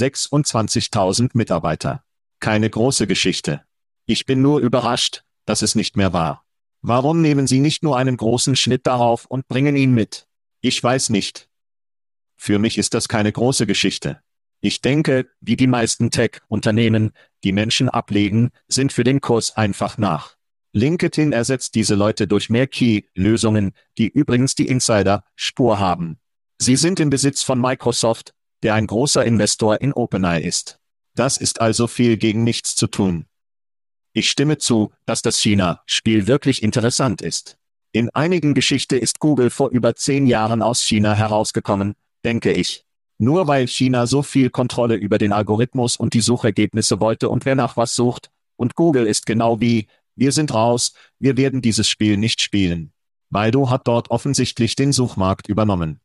26.000 Mitarbeiter. Keine große Geschichte. Ich bin nur überrascht, dass es nicht mehr war. Warum nehmen Sie nicht nur einen großen Schnitt darauf und bringen ihn mit? Ich weiß nicht. Für mich ist das keine große Geschichte. Ich denke, wie die meisten Tech-Unternehmen, die Menschen ablegen, sind für den Kurs einfach nach. LinkedIn ersetzt diese Leute durch mehr Key-Lösungen, die übrigens die Insider-Spur haben. Sie sind im Besitz von Microsoft, der ein großer Investor in OpenAI ist. Das ist also viel gegen nichts zu tun. Ich stimme zu, dass das China-Spiel wirklich interessant ist. In einigen Geschichte ist Google vor über 10 Jahren aus China herausgekommen, denke ich. Nur weil China so viel Kontrolle über den Algorithmus und die Suchergebnisse wollte und wer nach was sucht, und Google ist genau wie, wir sind raus, wir werden dieses Spiel nicht spielen. Baidu hat dort offensichtlich den Suchmarkt übernommen.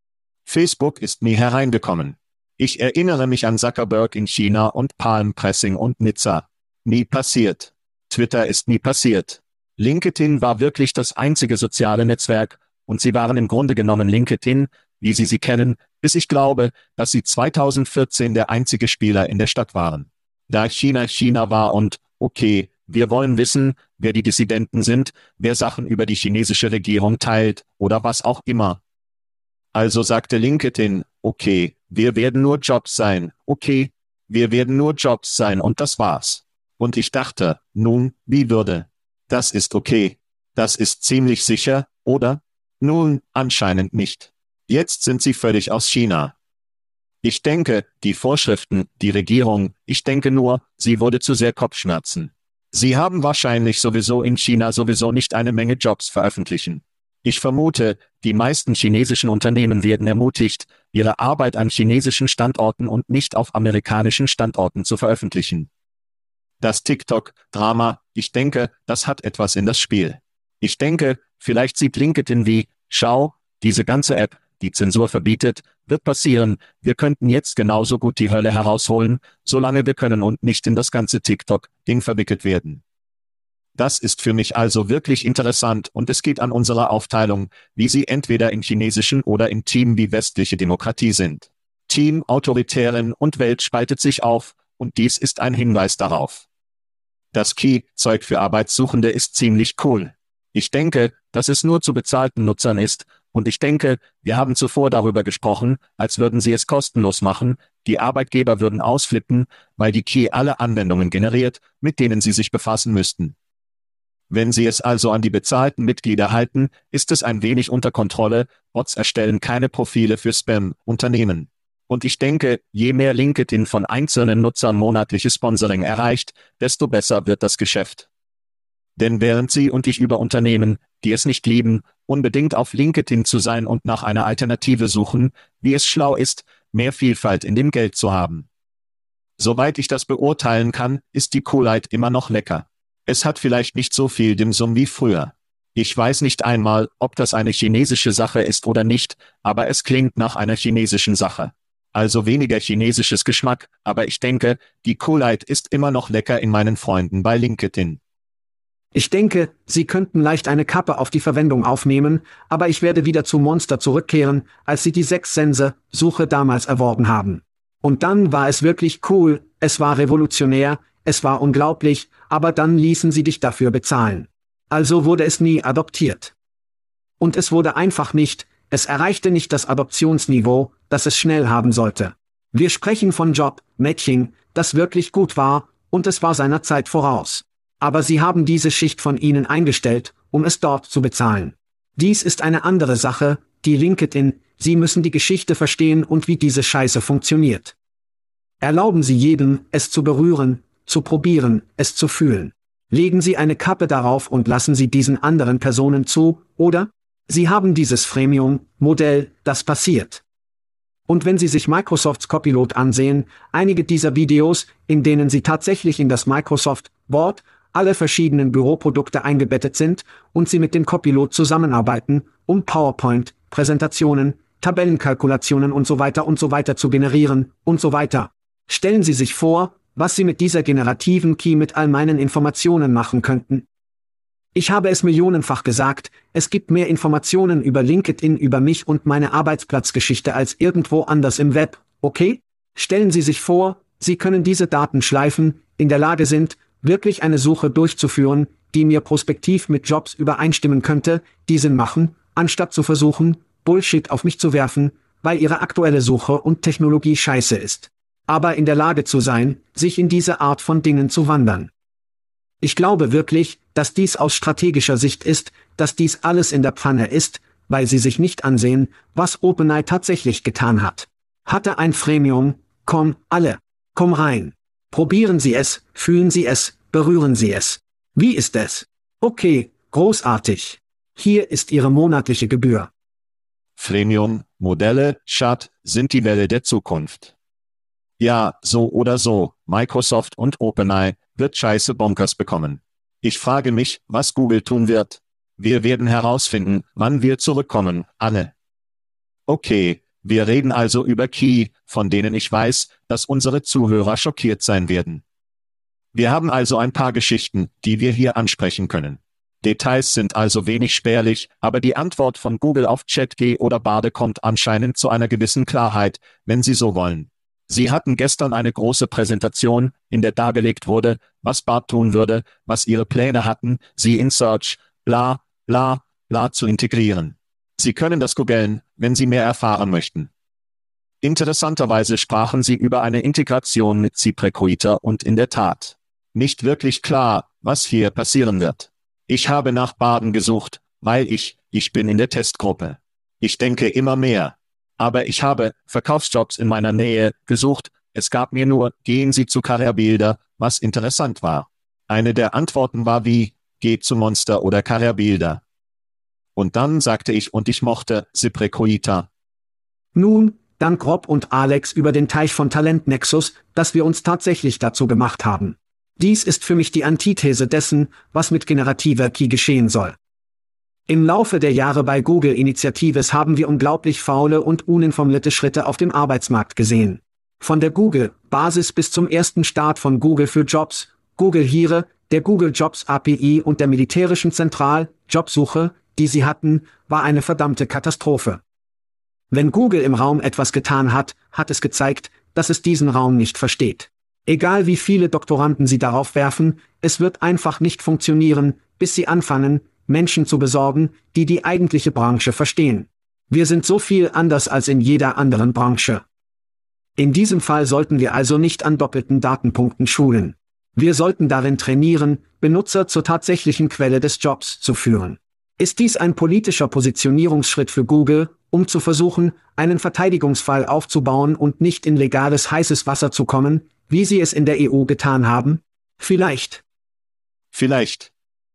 Facebook ist nie hereingekommen. Ich erinnere mich an Zuckerberg in China und Palm Pressing und Nizza. Nie passiert. Twitter ist nie passiert. LinkedIn war wirklich das einzige soziale Netzwerk, und sie waren im Grunde genommen LinkedIn, wie Sie kennen, bis ich glaube, dass sie 2014 der einzige Spieler in der Stadt waren. Da China war und, okay, wir wollen wissen, wer die Dissidenten sind, wer Sachen über die chinesische Regierung teilt, oder was auch immer. Also sagte LinkedIn, okay, wir werden nur Jobs sein, okay, wir werden nur Jobs sein und das war's. Und ich dachte, nun, wie würde? Das ist okay. Das ist ziemlich sicher, oder? Nun, anscheinend nicht. Jetzt sind sie völlig aus China. Ich denke, die Vorschriften, die Regierung, ich denke nur, sie wurde zu sehr Kopfschmerzen. Sie haben wahrscheinlich sowieso in China sowieso nicht eine Menge Jobs veröffentlichen. Ich vermute, die meisten chinesischen Unternehmen werden ermutigt, ihre Arbeit an chinesischen Standorten und nicht auf amerikanischen Standorten zu veröffentlichen. Das TikTok-Drama, ich denke, das hat etwas in das Spiel. Ich denke, vielleicht sieht LinkedIn wie, schau, diese ganze App, die Zensur verbietet, wird passieren, wir könnten jetzt genauso gut die Hölle herausholen, solange wir können und nicht in das ganze TikTok-Ding verwickelt werden. Das ist für mich also wirklich interessant und es geht an unsere Aufteilung, wie sie entweder im chinesischen oder im Team wie westliche Demokratie sind. Team Autoritären und Welt spaltet sich auf, und dies ist ein Hinweis darauf. Das Key-Zeug für Arbeitssuchende ist ziemlich cool. Ich denke, dass es nur zu bezahlten Nutzern ist, und ich denke, wir haben zuvor darüber gesprochen, als würden sie es kostenlos machen, die Arbeitgeber würden ausflippen, weil die Key alle Anwendungen generiert, mit denen sie sich befassen müssten. Wenn Sie es also an die bezahlten Mitglieder halten, ist es ein wenig unter Kontrolle, Bots erstellen keine Profile für Spam-Unternehmen. Und ich denke, je mehr LinkedIn von einzelnen Nutzern monatliches Sponsoring erreicht, desto besser wird das Geschäft. Denn während Sie und ich über Unternehmen, die es nicht lieben, unbedingt auf LinkedIn zu sein und nach einer Alternative suchen, wie es schlau ist, mehr Vielfalt in dem Geld zu haben. Soweit ich das beurteilen kann, ist die Coolheit immer noch lecker. Es hat vielleicht nicht so viel Dimsum wie früher. Ich weiß nicht einmal, ob das eine chinesische Sache ist oder nicht, aber es klingt nach einer chinesischen Sache. Also weniger chinesisches Geschmack, aber ich denke, die Coolheit ist immer noch lecker in meinen Freunden bei LinkedIn. Ich denke, Sie könnten leicht eine Kappe auf die Verwendung aufnehmen, aber ich werde wieder zu Monster zurückkehren, als Sie die 6-Sense-Suche damals erworben haben. Und dann war es wirklich cool, es war revolutionär, es war unglaublich, aber dann ließen sie dich dafür bezahlen. Also wurde es nie adoptiert. Und es wurde einfach nicht, es erreichte nicht das Adoptionsniveau, das es schnell haben sollte. Wir sprechen von Job-Matching, das wirklich gut war, und es war seiner Zeit voraus. Aber sie haben diese Schicht von ihnen eingestellt, um es dort zu bezahlen. Dies ist eine andere Sache, die LinkedIn, Sie müssen die Geschichte verstehen und wie diese Scheiße funktioniert. Erlauben Sie jedem, es zu berühren, zu probieren, es zu fühlen. Legen Sie eine Kappe darauf und lassen Sie diesen anderen Personen zu, oder? Sie haben dieses Freemium-Modell, das passiert. Und wenn Sie sich Microsofts Copilot ansehen, einige dieser Videos, in denen Sie tatsächlich in das Microsoft-Wort, alle verschiedenen Büroprodukte eingebettet sind, und Sie mit dem Copilot zusammenarbeiten, um PowerPoint-Präsentationen, Tabellenkalkulationen und so weiter zu generieren, und so weiter. Stellen Sie sich vor, was Sie mit dieser generativen Key mit all meinen Informationen machen könnten. Ich habe es millionenfach gesagt, es gibt mehr Informationen über LinkedIn über mich und meine Arbeitsplatzgeschichte als irgendwo anders im Web, okay? Stellen Sie sich vor, Sie können diese Daten schleifen, in der Lage sind, wirklich eine Suche durchzuführen, die mir prospektiv mit Jobs übereinstimmen könnte, die Sinn machen, anstatt zu versuchen, Bullshit auf mich zu werfen, weil Ihre aktuelle Suche und Technologie scheiße ist. Aber in der Lage zu sein, sich in diese Art von Dingen zu wandern. Ich glaube wirklich, dass dies aus strategischer Sicht ist, dass dies alles in der Pfanne ist, weil sie sich nicht ansehen, was OpenAI tatsächlich getan hat. Hatte ein Freemium, komm, alle. Komm rein. Probieren Sie es, fühlen Sie es, berühren Sie es. Wie ist es? Okay, großartig. Hier ist Ihre monatliche Gebühr. Freemium-Modelle, Chat, sind die Welle der Zukunft. Ja, so oder so, Microsoft und OpenAI wird scheiße Bonkers bekommen. Ich frage mich, was Google tun wird. Wir werden herausfinden, wann wir zurückkommen, alle. Okay, wir reden also über Key, von denen ich weiß, dass unsere Zuhörer schockiert sein werden. Wir haben also ein paar Geschichten, die wir hier ansprechen können. Details sind also wenig spärlich, aber die Antwort von Google auf ChatG oder Bard kommt anscheinend zu einer gewissen Klarheit, wenn Sie so wollen. Sie hatten gestern eine große Präsentation, in der dargelegt wurde, was Bard tun würde, was ihre Pläne hatten, sie in Search, bla, bla, bla zu integrieren. Sie können das googeln, wenn Sie mehr erfahren möchten. Interessanterweise sprachen sie über eine Integration mit ZipRecruiter und in der Tat. Nicht wirklich klar, was hier passieren wird. Ich habe nach Baden gesucht, weil ich bin in der Testgruppe. Ich denke immer mehr. Aber ich habe Verkaufsjobs in meiner Nähe gesucht, es gab mir nur, gehen Sie zu Karrierebilder, was interessant war. Eine der Antworten war wie, geht zu Monster oder Karrierebilder. Und dann sagte ich und ich mochte ZipRecruiter. Nun, dank Rob und Alex über den Teich von Talentnexus, dass wir uns tatsächlich dazu gemacht haben. Dies ist für mich die Antithese dessen, was mit generativer KI geschehen soll. Im Laufe der Jahre bei Google Initiatives haben wir unglaublich faule und uninformierte Schritte auf dem Arbeitsmarkt gesehen. Von der Google-Basis bis zum ersten Start von Google für Jobs, Google Hire, der Google Jobs API und der militärischen Zentral-Jobsuche, die sie hatten, war eine verdammte Katastrophe. Wenn Google im Raum etwas getan hat, hat es gezeigt, dass es diesen Raum nicht versteht. Egal wie viele Doktoranden sie darauf werfen, es wird einfach nicht funktionieren, bis sie anfangen, Menschen zu besorgen, die die eigentliche Branche verstehen. Wir sind so viel anders als in jeder anderen Branche. In diesem Fall sollten wir also nicht an doppelten Datenpunkten schulen. Wir sollten darin trainieren, Benutzer zur tatsächlichen Quelle des Jobs zu führen. Ist dies ein politischer Positionierungsschritt für Google, um zu versuchen, einen Verteidigungsfall aufzubauen und nicht in legales heißes Wasser zu kommen, wie sie es in der EU getan haben? Vielleicht. Vielleicht.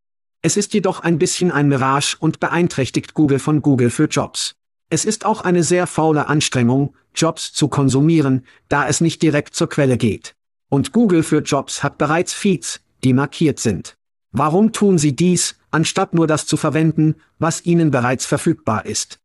Es ist jedoch ein bisschen ein Mirage und beeinträchtigt Google von Google für Jobs. Es ist auch eine sehr faule Anstrengung, Jobs zu konsumieren, da es nicht direkt zur Quelle geht. Und Google für Jobs hat bereits Feeds, die markiert sind. Warum tun sie dies, anstatt nur das zu verwenden, was ihnen bereits verfügbar ist?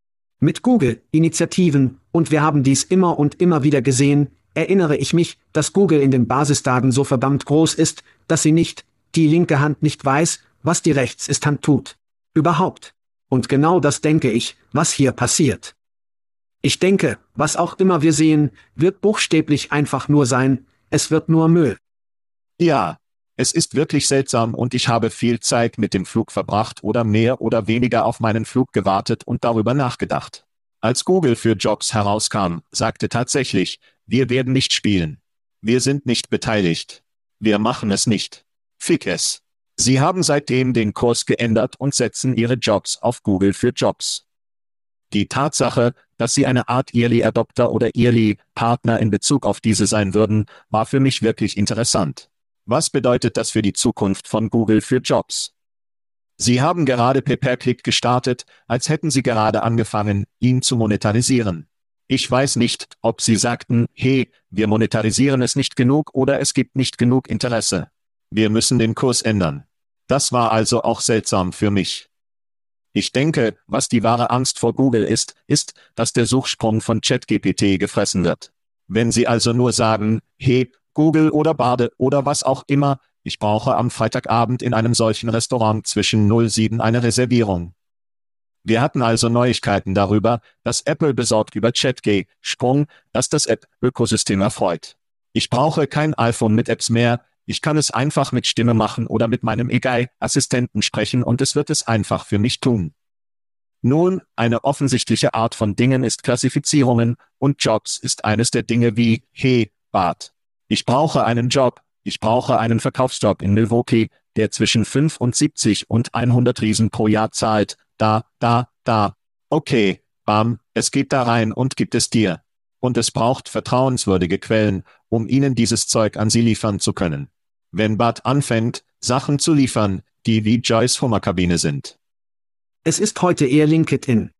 Mit Google-Initiativen, und wir haben dies immer und immer wieder gesehen, erinnere ich mich, dass Google in den Basisdaten so verdammt groß ist, dass sie nicht, die linke Hand nicht weiß, was die Rechts-Ist-Hand tut. Überhaupt. Und genau das denke ich, was hier passiert. Ich denke, was auch immer wir sehen, wird buchstäblich einfach nur sein, es wird nur Müll. Ja, es ist wirklich seltsam und ich habe viel Zeit mit dem Flug verbracht oder mehr oder weniger auf meinen Flug gewartet und darüber nachgedacht. Als Google für Jobs herauskam, sagte tatsächlich, wir werden nicht spielen. Wir sind nicht beteiligt. Wir machen es nicht. Fick es. Sie haben seitdem den Kurs geändert und setzen ihre Jobs auf Google für Jobs. Die Tatsache, dass sie eine Art Early Adopter oder Early Partner in Bezug auf diese sein würden, war für mich wirklich interessant. Was bedeutet das für die Zukunft von Google für Jobs? Sie haben gerade Pay-per-Click gestartet, als hätten sie gerade angefangen, ihn zu monetarisieren. Ich weiß nicht, ob sie sagten, hey, wir monetarisieren es nicht genug oder es gibt nicht genug Interesse. Wir müssen den Kurs ändern. Das war also auch seltsam für mich. Ich denke, was die wahre Angst vor Google ist, dass der Suchsprung von ChatGPT gefressen wird. Wenn Sie also nur sagen, hey, Google oder Bard oder was auch immer, ich brauche am Freitagabend in einem solchen Restaurant zwischen 07 eine Reservierung. Wir hatten also Neuigkeiten darüber, dass Apple besorgt über ChatG-Sprung, dass das App-Ökosystem erfreut. Ich brauche kein iPhone mit Apps mehr, ich kann es einfach mit Stimme machen oder mit meinem AI-Assistenten sprechen und es wird es einfach für mich tun. Nun, eine offensichtliche Art von Dingen ist Klassifizierungen, und Jobs ist eines der Dinge wie, hey, Bart. Ich brauche einen Job, ich brauche einen Verkaufsjob in Milwaukee, der zwischen 75 und 100 Riesen pro Jahr zahlt, da. Okay, bam, es geht da rein und gibt es dir. Und es braucht vertrauenswürdige Quellen, um ihnen dieses Zeug an sie liefern zu können. Wenn Bud anfängt, Sachen zu liefern, die wie Joyce Hummerkabine sind. Es ist heute eher LinkedIn.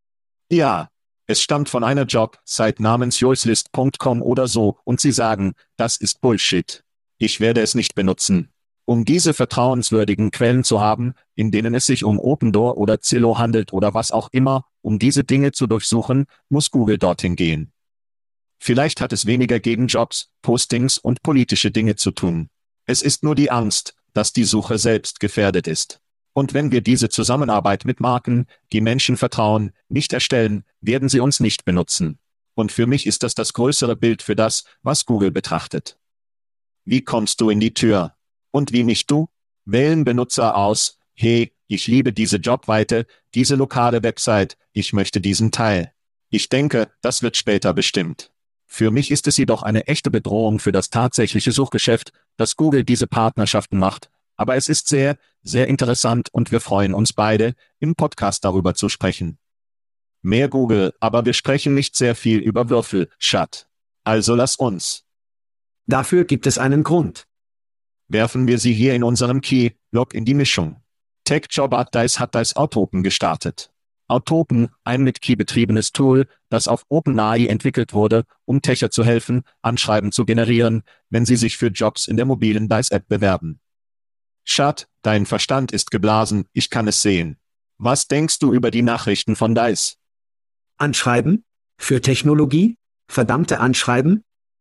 Ja, es stammt von einer Job-Site namens yourslist.com oder so und sie sagen, das ist Bullshit. Ich werde es nicht benutzen. Um diese vertrauenswürdigen Quellen zu haben, in denen es sich um Opendoor oder Zillow handelt oder was auch immer, um diese Dinge zu durchsuchen, muss Google dorthin gehen. Vielleicht hat es weniger gegen Jobs, Postings und politische Dinge zu tun. Es ist nur die Angst, dass die Suche selbst gefährdet ist. Und wenn wir diese Zusammenarbeit mit Marken, die Menschen vertrauen, nicht erstellen, werden sie uns nicht benutzen. Und für mich ist das größere Bild für das, was Google betrachtet. Wie kommst du in die Tür? Und wie nicht du? Wählen Benutzer aus, hey, ich liebe diese Jobweite, diese lokale Website, ich möchte diesen Teil. Ich denke, das wird später bestimmt. Für mich ist es jedoch eine echte Bedrohung für das tatsächliche Suchgeschäft, dass Google diese Partnerschaften macht, aber es ist sehr, sehr interessant und wir freuen uns beide, im Podcast darüber zu sprechen. Mehr Google, aber wir sprechen nicht sehr viel über Würfel, Chat. Also lass uns. Dafür gibt es einen Grund. Werfen wir sie hier in unserem Key-Log in die Mischung. TechJob@Dice hat Dice Autopen gestartet. Autopen, ein mit Key betriebenes Tool, das auf OpenAI entwickelt wurde, um Techer zu helfen, Anschreiben zu generieren, wenn sie sich für Jobs in der mobilen Dice-App bewerben. Chat, dein Verstand ist geblasen, ich kann es sehen. Was denkst du über die Nachrichten von Dice? Anschreiben? Für Technologie? Verdammte Anschreiben?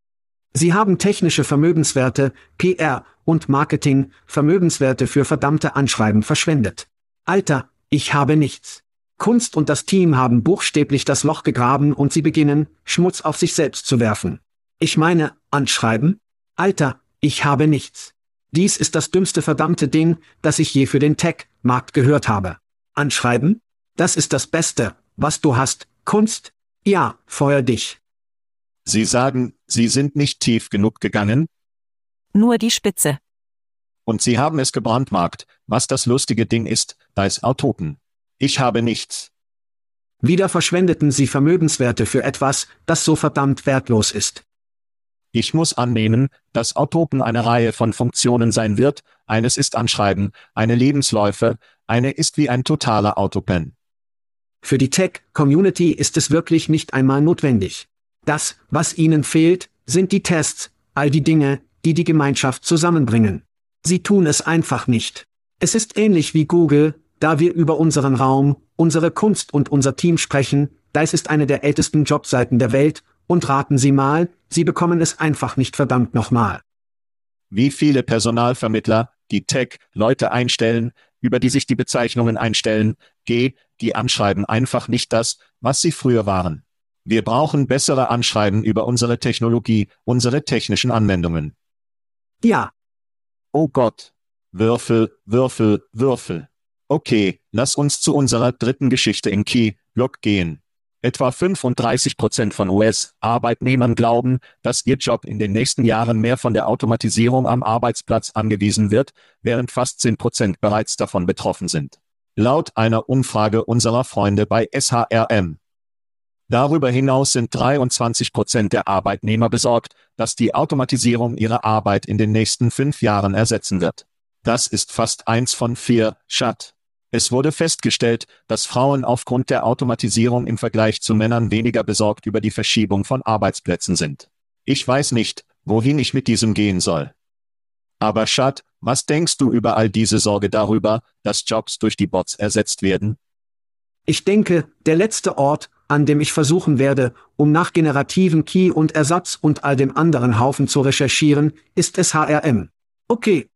Sie haben technische Vermögenswerte, PR und Marketing, Vermögenswerte für verdammte Anschreiben verschwendet. Alter, ich habe nichts. Kunst und das Team haben buchstäblich das Loch gegraben und sie beginnen, Schmutz auf sich selbst zu werfen. Ich meine, Anschreiben? Alter, ich habe nichts. Dies ist das dümmste verdammte Ding, das ich je für den Tech-Markt gehört habe. Anschreiben? Das ist das Beste, was du hast, Kunst? Ja, feuer dich. Sie sagen, Sie sind nicht tief genug gegangen? Nur die Spitze. Und Sie haben es gebrandmarkt, was das lustige Ding ist, Dice Autopen. Ich habe nichts. Wieder verschwendeten Sie Vermögenswerte für etwas, das so verdammt wertlos ist. Ich muss annehmen, dass Autopen eine Reihe von Funktionen sein wird, eines ist Anschreiben, eine Lebensläufe, eine ist wie ein totaler Autopen. Für die Tech-Community ist es wirklich nicht einmal notwendig. Das, was ihnen fehlt, sind die Tests, all die Dinge, die die Gemeinschaft zusammenbringen. Sie tun es einfach nicht. Es ist ähnlich wie Google, da wir über unseren Raum, unsere Kunst und unser Team sprechen, Dice ist eine der ältesten Jobseiten der Welt, und raten Sie mal, Sie bekommen es einfach nicht verdammt nochmal. Wie viele Personalvermittler, die Tech-Leute einstellen, über die sich die Bezeichnungen einstellen, die anschreiben einfach nicht das, was sie früher waren. Wir brauchen bessere Anschreiben über unsere Technologie, unsere technischen Anwendungen. Ja. Oh Gott. Würfel, Würfel, Würfel. Okay, lass uns zu unserer dritten Geschichte im Key-Log gehen. Etwa 35% von US-Arbeitnehmern glauben, dass ihr Job in den nächsten Jahren mehr von der Automatisierung am Arbeitsplatz angewiesen wird, während fast 10% bereits davon betroffen sind. Laut einer Umfrage unserer Freunde bei SHRM. Darüber hinaus sind 23% der Arbeitnehmer besorgt, dass die Automatisierung ihre Arbeit in den nächsten 5 Jahren ersetzen wird. Das ist fast 1 von 4, Chat. Es wurde festgestellt, dass Frauen aufgrund der Automatisierung im Vergleich zu Männern weniger besorgt über die Verschiebung von Arbeitsplätzen sind. Ich weiß nicht, wohin ich mit diesem gehen soll. Aber Chat, was denkst du über all diese Sorge darüber, dass Jobs durch die Bots ersetzt werden? Ich denke, der letzte Ort, an dem ich versuchen werde, um nach generativen Key und Ersatz und all dem anderen Haufen zu recherchieren, ist SHRM. Okay.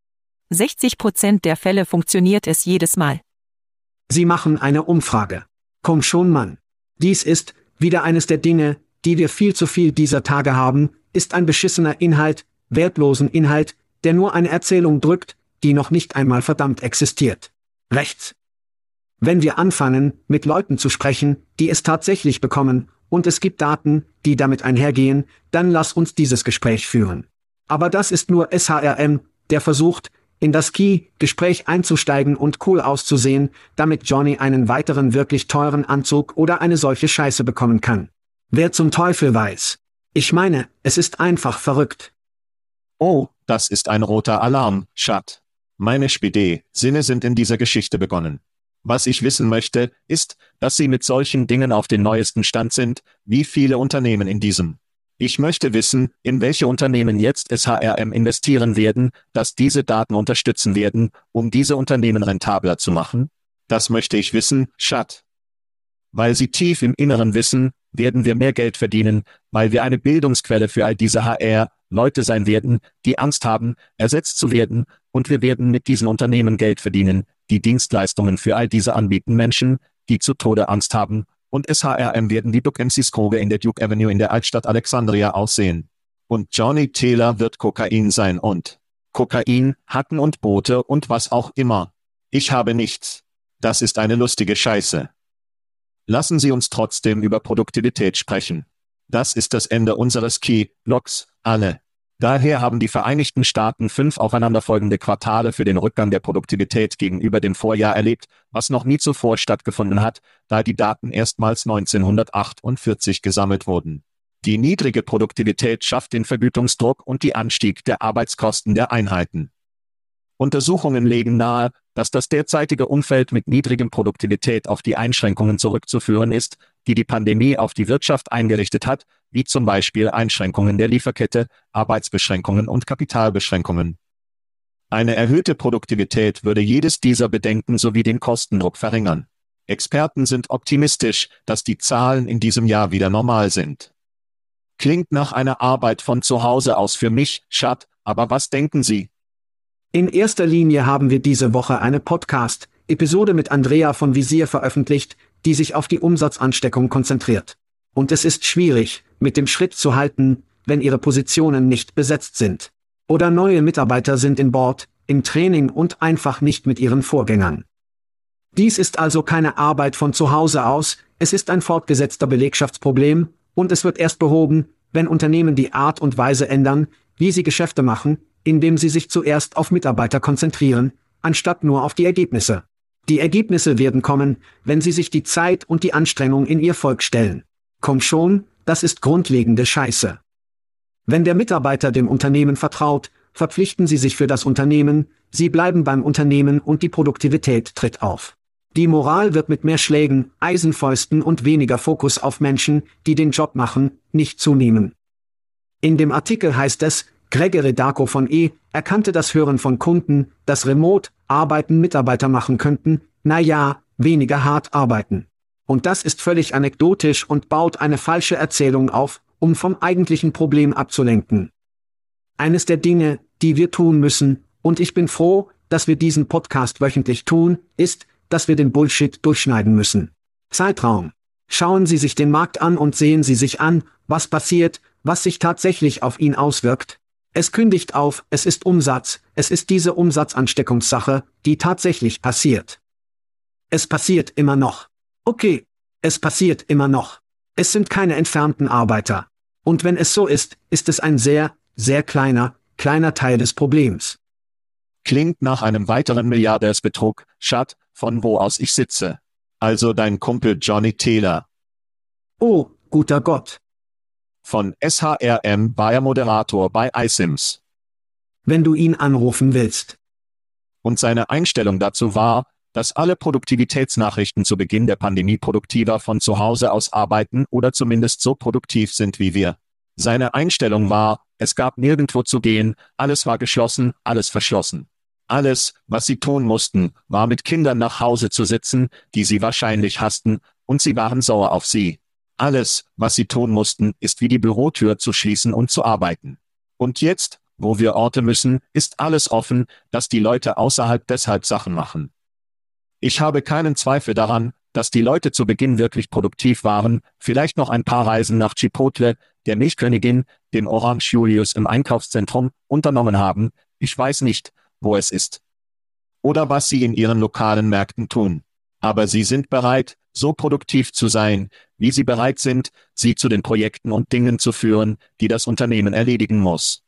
60% der Fälle funktioniert es jedes Mal. Sie machen eine Umfrage. Komm schon, Mann. Dies ist, wieder eines der Dinge, die wir viel zu viel dieser Tage haben, ist ein beschissener Inhalt, wertlosen Inhalt, der nur eine Erzählung drückt, die noch nicht einmal verdammt existiert. Rechts. Wenn wir anfangen, mit Leuten zu sprechen, die es tatsächlich bekommen, und es gibt Daten, die damit einhergehen, dann lass uns dieses Gespräch führen. Aber das ist nur SHRM, der versucht, in das Key-Gespräch einzusteigen und cool auszusehen, damit Johnny einen weiteren wirklich teuren Anzug oder eine solche Scheiße bekommen kann. Wer zum Teufel weiß? Ich meine, es ist einfach verrückt. Oh, das ist ein roter Alarm, Schat. Meine Spidey-Sinne sind in dieser Geschichte begonnen. Was ich wissen möchte, ist, dass Sie mit solchen Dingen auf den neuesten Stand sind, wie viele Unternehmen in diesem. Ich möchte wissen, in welche Unternehmen jetzt SHRM investieren werden, dass diese Daten unterstützen werden, um diese Unternehmen rentabler zu machen. Das möchte ich wissen, Schat. Weil Sie tief im Inneren wissen, werden wir mehr Geld verdienen, weil wir eine Bildungsquelle für all diese HR-Leute sein werden, die Angst haben, ersetzt zu werden, und wir werden mit diesen Unternehmen Geld verdienen, die Dienstleistungen für all diese anbieten Menschen, die zu Tode Angst haben, und SHRM werden die Duke MC-Skroge in der Duke Avenue in der Altstadt Alexandria aussehen. Und Johnny Taylor wird Kokain sein und Kokain, Hacken und Boote und was auch immer. Ich habe nichts. Das ist eine lustige Scheiße. Lassen Sie uns trotzdem über Produktivität sprechen. Das ist das Ende unseres Key-Logs, alle. Daher haben die Vereinigten Staaten 5 aufeinanderfolgende Quartale für den Rückgang der Produktivität gegenüber dem Vorjahr erlebt, was noch nie zuvor stattgefunden hat, da die Daten erstmals 1948 gesammelt wurden. Die niedrige Produktivität schafft den Vergütungsdruck und den Anstieg der Arbeitskosten der Einheiten. Untersuchungen legen nahe, dass das derzeitige Umfeld mit niedrigem Produktivität auf die Einschränkungen zurückzuführen ist, die die Pandemie auf die Wirtschaft eingerichtet hat, wie zum Beispiel Einschränkungen der Lieferkette, Arbeitsbeschränkungen und Kapitalbeschränkungen. Eine erhöhte Produktivität würde jedes dieser Bedenken sowie den Kostendruck verringern. Experten sind optimistisch, dass die Zahlen in diesem Jahr wieder normal sind. Klingt nach einer Arbeit von zu Hause aus für mich, Schat, aber was denken Sie? In erster Linie haben wir diese Woche eine Podcast-Episode mit Andrea von Visier veröffentlicht, die sich auf die Umsatzansteckung konzentriert. Und es ist schwierig, mit dem Schritt zu halten, wenn Ihre Positionen nicht besetzt sind. Oder neue Mitarbeiter sind in Bord, im Training und einfach nicht mit ihren Vorgängern. Dies ist also keine Arbeit von zu Hause aus, es ist ein fortgesetzter Belegschaftsproblem, und es wird erst behoben, wenn Unternehmen die Art und Weise ändern, wie sie Geschäfte machen, indem sie sich zuerst auf Mitarbeiter konzentrieren, anstatt nur auf die Ergebnisse. Die Ergebnisse werden kommen, wenn sie sich die Zeit und die Anstrengung in ihr Volk stellen. Komm schon, das ist grundlegende Scheiße. Wenn der Mitarbeiter dem Unternehmen vertraut, verpflichten sie sich für das Unternehmen, sie bleiben beim Unternehmen und die Produktivität tritt auf. Die Moral wird mit mehr Schlägen, Eisenfäusten und weniger Fokus auf Menschen, die den Job machen, nicht zunehmen. In dem Artikel heißt es, Gregory Darko von erkannte das Hören von Kunden, dass Remote-Arbeiten Mitarbeiter machen könnten, weniger hart arbeiten. Und das ist völlig anekdotisch und baut eine falsche Erzählung auf, um vom eigentlichen Problem abzulenken. Eines der Dinge, die wir tun müssen, und ich bin froh, dass wir diesen Podcast wöchentlich tun, ist, dass wir den Bullshit durchschneiden müssen. Zeitraum. Schauen Sie sich den Markt an und sehen Sie sich an, was passiert, was sich tatsächlich auf ihn auswirkt. Es kündigt auf, es ist Umsatz, es ist diese Umsatzansteckungssache, die tatsächlich passiert. Es passiert immer noch. Okay, es passiert immer noch. Es sind keine entfernten Arbeiter. Und wenn es so ist, ist es ein sehr, sehr kleiner Teil des Problems. Klingt nach einem weiteren Milliardärsbetrug, Schat, von wo aus ich sitze. Also dein Kumpel Johnny Taylor. Oh, guter Gott. Von SHRM war er Moderator bei iSims. Wenn du ihn anrufen willst. Und seine Einstellung dazu war, dass alle Produktivitätsnachrichten zu Beginn der Pandemie produktiver von zu Hause aus arbeiten oder zumindest so produktiv sind wie wir. Seine Einstellung war, es gab nirgendwo zu gehen, alles war geschlossen, alles verschlossen. Alles, was sie tun mussten, war mit Kindern nach Hause zu sitzen, die sie wahrscheinlich hassten, und sie waren sauer auf sie. Alles, was sie tun mussten, ist wie die Bürotür zu schließen und zu arbeiten. Und jetzt, wo wir Orte müssen, ist alles offen, dass die Leute außerhalb deshalb Sachen machen. Ich habe keinen Zweifel daran, dass die Leute zu Beginn wirklich produktiv waren, vielleicht noch ein paar Reisen nach Chipotle, der Milchkönigin, dem Orange Julius im Einkaufszentrum, unternommen haben, ich weiß nicht, wo es ist. Oder was sie in ihren lokalen Märkten tun. Aber sie sind bereit, so produktiv zu sein, wie sie bereit sind, sie zu den Projekten und Dingen zu führen, die das Unternehmen erledigen muss.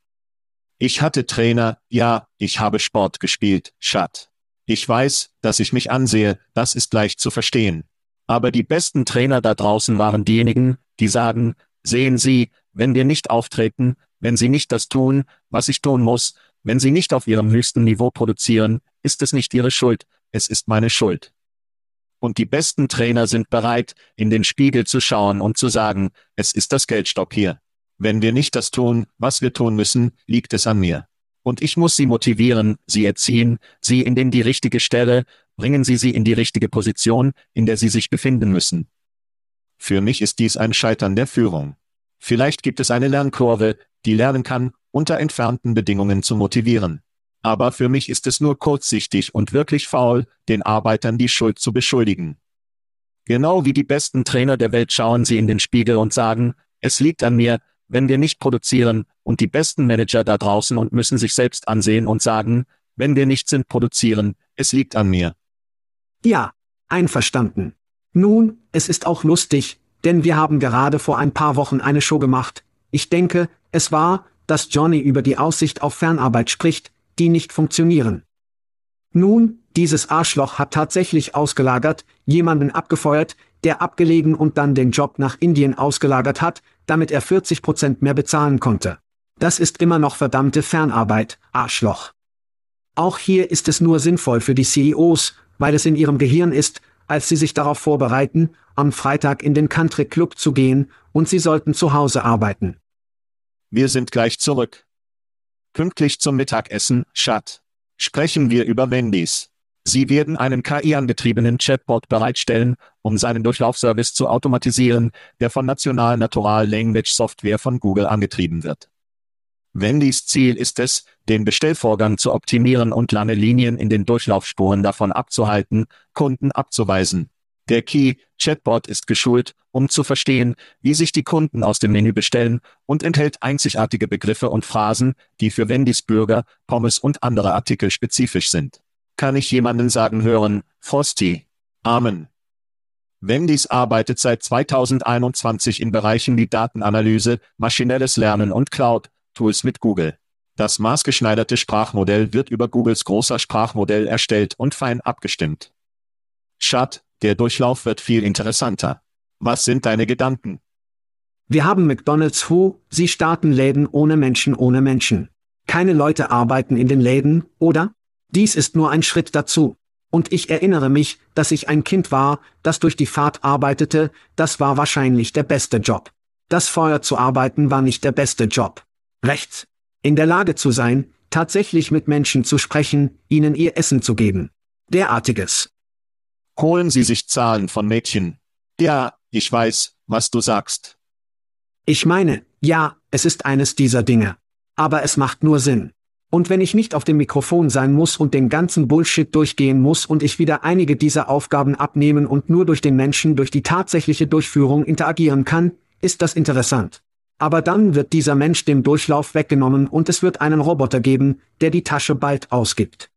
Ich hatte Trainer, ja, ich habe Sport gespielt, Schat. Ich weiß, dass ich mich ansehe, das ist leicht zu verstehen. Aber die besten Trainer da draußen waren diejenigen, die sagen, sehen Sie, wenn wir nicht auftreten, wenn Sie nicht das tun, was ich tun muss, wenn Sie nicht auf Ihrem höchsten Niveau produzieren, ist es nicht Ihre Schuld, es ist meine Schuld. Und die besten Trainer sind bereit, in den Spiegel zu schauen und zu sagen, es ist das Geldstock hier. Wenn wir nicht das tun, was wir tun müssen, liegt es an mir. Und ich muss Sie motivieren, Sie erziehen, Sie in die richtige Stelle, bringen Sie sie in die richtige Position, in der Sie sich befinden müssen. Für mich ist dies ein Scheitern der Führung. Vielleicht gibt es eine Lernkurve, die lernen kann, unter entfernten Bedingungen zu motivieren. Aber für mich ist es nur kurzsichtig und wirklich faul, den Arbeitern die Schuld zu beschuldigen. Genau wie die besten Trainer der Welt schauen sie in den Spiegel und sagen, es liegt an mir, wenn wir nicht produzieren, und die besten Manager da draußen und müssen sich selbst ansehen und sagen, wenn wir nicht produzieren, es liegt an mir. Ja, einverstanden. Nun, es ist auch lustig, denn wir haben gerade vor ein paar Wochen eine Show gemacht. Ich denke, es war, dass Johnny über die Aussicht auf Fernarbeit spricht, die nicht funktionieren. Nun, dieses Arschloch hat tatsächlich ausgelagert, jemanden abgefeuert, der abgelegen und dann den Job nach Indien ausgelagert hat, damit er 40% mehr bezahlen konnte. Das ist immer noch verdammte Fernarbeit, Arschloch. Auch hier ist es nur sinnvoll für die CEOs, weil es in ihrem Gehirn ist, als sie sich darauf vorbereiten, am Freitag in den Country Club zu gehen, und sie sollten zu Hause arbeiten. Wir sind gleich zurück. Pünktlich zum Mittagessen, Schat. Sprechen wir über Wendy's. Sie werden einen KI-angetriebenen Chatbot bereitstellen, um seinen Durchlaufservice zu automatisieren, der von National Natural Language Software von Google angetrieben wird. Wendy's Ziel ist es, den Bestellvorgang zu optimieren und lange Linien in den Durchlaufspuren davon abzuhalten, Kunden abzuweisen. Der Key-Chatbot ist geschult, um zu verstehen, wie sich die Kunden aus dem Menü bestellen, und enthält einzigartige Begriffe und Phrasen, die für Wendy's Burger, Pommes und andere Artikel spezifisch sind. Kann ich jemanden sagen hören, Frosty? Amen. Wendy's arbeitet seit 2021 in Bereichen wie Datenanalyse, maschinelles Lernen und Cloud-Tools mit Google. Das maßgeschneiderte Sprachmodell wird über Googles großer Sprachmodell erstellt und fein abgestimmt. Schat, der Durchlauf wird viel interessanter. Was sind deine Gedanken? Wir haben McDonald's sie starten Läden ohne Menschen. Keine Leute arbeiten in den Läden, oder? Dies ist nur ein Schritt dazu. Und ich erinnere mich, dass ich ein Kind war, das durch die Fahrt arbeitete, das war wahrscheinlich der beste Job. Das Feuer zu arbeiten war nicht der beste Job. Rechts. In der Lage zu sein, tatsächlich mit Menschen zu sprechen, ihnen ihr Essen zu geben. Derartiges. Holen Sie sich Zahlen von Mädchen. Ja, ich weiß, was du sagst. Ich meine, ja, es ist eines dieser Dinge. Aber es macht nur Sinn. Und wenn ich nicht auf dem Mikrofon sein muss und den ganzen Bullshit durchgehen muss und ich wieder einige dieser Aufgaben abnehmen und nur durch den Menschen durch die tatsächliche Durchführung interagieren kann, ist das interessant. Aber dann wird dieser Mensch dem Durchlauf weggenommen und es wird einen Roboter geben, der die Tasche bald ausgibt.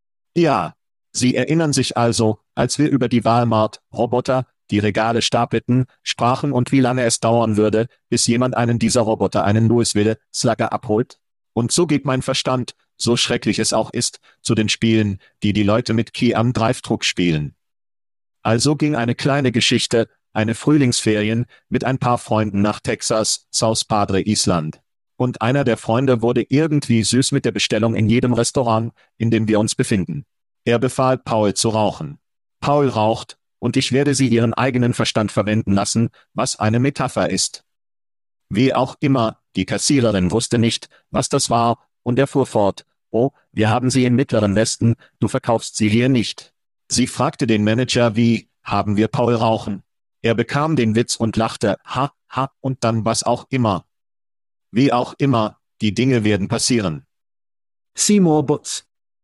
Ja, Sie erinnern sich also, als wir über die Walmart-Roboter, die Regale stapelten, sprachen und wie lange es dauern würde, bis jemand einen dieser Roboter einen Louisville-Slugger abholt? Und so geht mein Verstand, so schrecklich es auch ist, zu den Spielen, die die Leute mit Key am Drive-Truck spielen. Also ging eine kleine Geschichte, eine Frühlingsferien, mit ein paar Freunden nach Texas, South Padre Island. Und einer der Freunde wurde irgendwie süß mit der Bestellung in jedem Restaurant, in dem wir uns befinden. Er befahl Paul zu rauchen. Paul raucht, und ich werde Sie Ihren eigenen Verstand verwenden lassen, was eine Metapher ist. Wie auch immer, die Kassiererin wusste nicht, was das war, und er fuhr fort, oh, wir haben sie im Mittleren Westen, du verkaufst sie hier nicht. Sie fragte den Manager wie, haben wir Paul rauchen? Er bekam den Witz und lachte, ha, ha, und dann was auch immer. Wie auch immer, die Dinge werden passieren. Seymour Butts.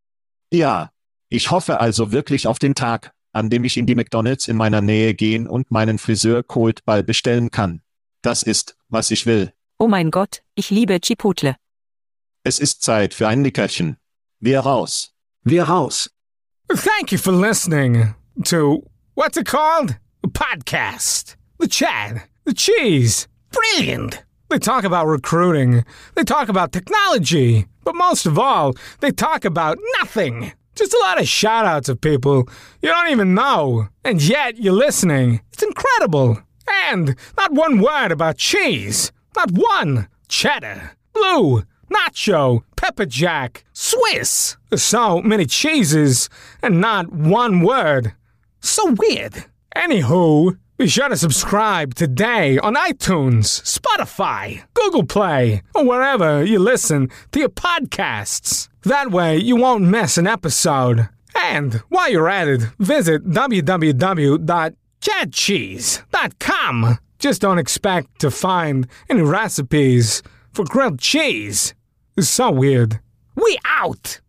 Ja, ich hoffe also wirklich auf den Tag, an dem ich in die McDonald's in meiner Nähe gehen und meinen Friseur Cold Ball bestellen kann. Das ist, was ich will. Oh mein Gott, ich liebe Chipotle. Es ist Zeit für ein Nickerchen. Wir raus. Wir raus. Thank you for listening to, what's it called? A podcast. The Chad. The Cheese. Brilliant. They talk about recruiting. They talk about technology. But most of all, they talk about nothing. Just a lot of shout-outs of people you don't even know, and yet you're listening. It's incredible. And not one word about cheese. Not one. Cheddar, blue, nacho, pepper jack, Swiss. So many cheeses, and not one word. So weird. Anywho, be sure to subscribe today on iTunes, Spotify, Google Play, or wherever you listen to your podcasts. That way you won't miss an episode. And while you're at it, visit www.chadcheese.com. Just don't expect to find any recipes for grilled cheese. It's so weird. We out!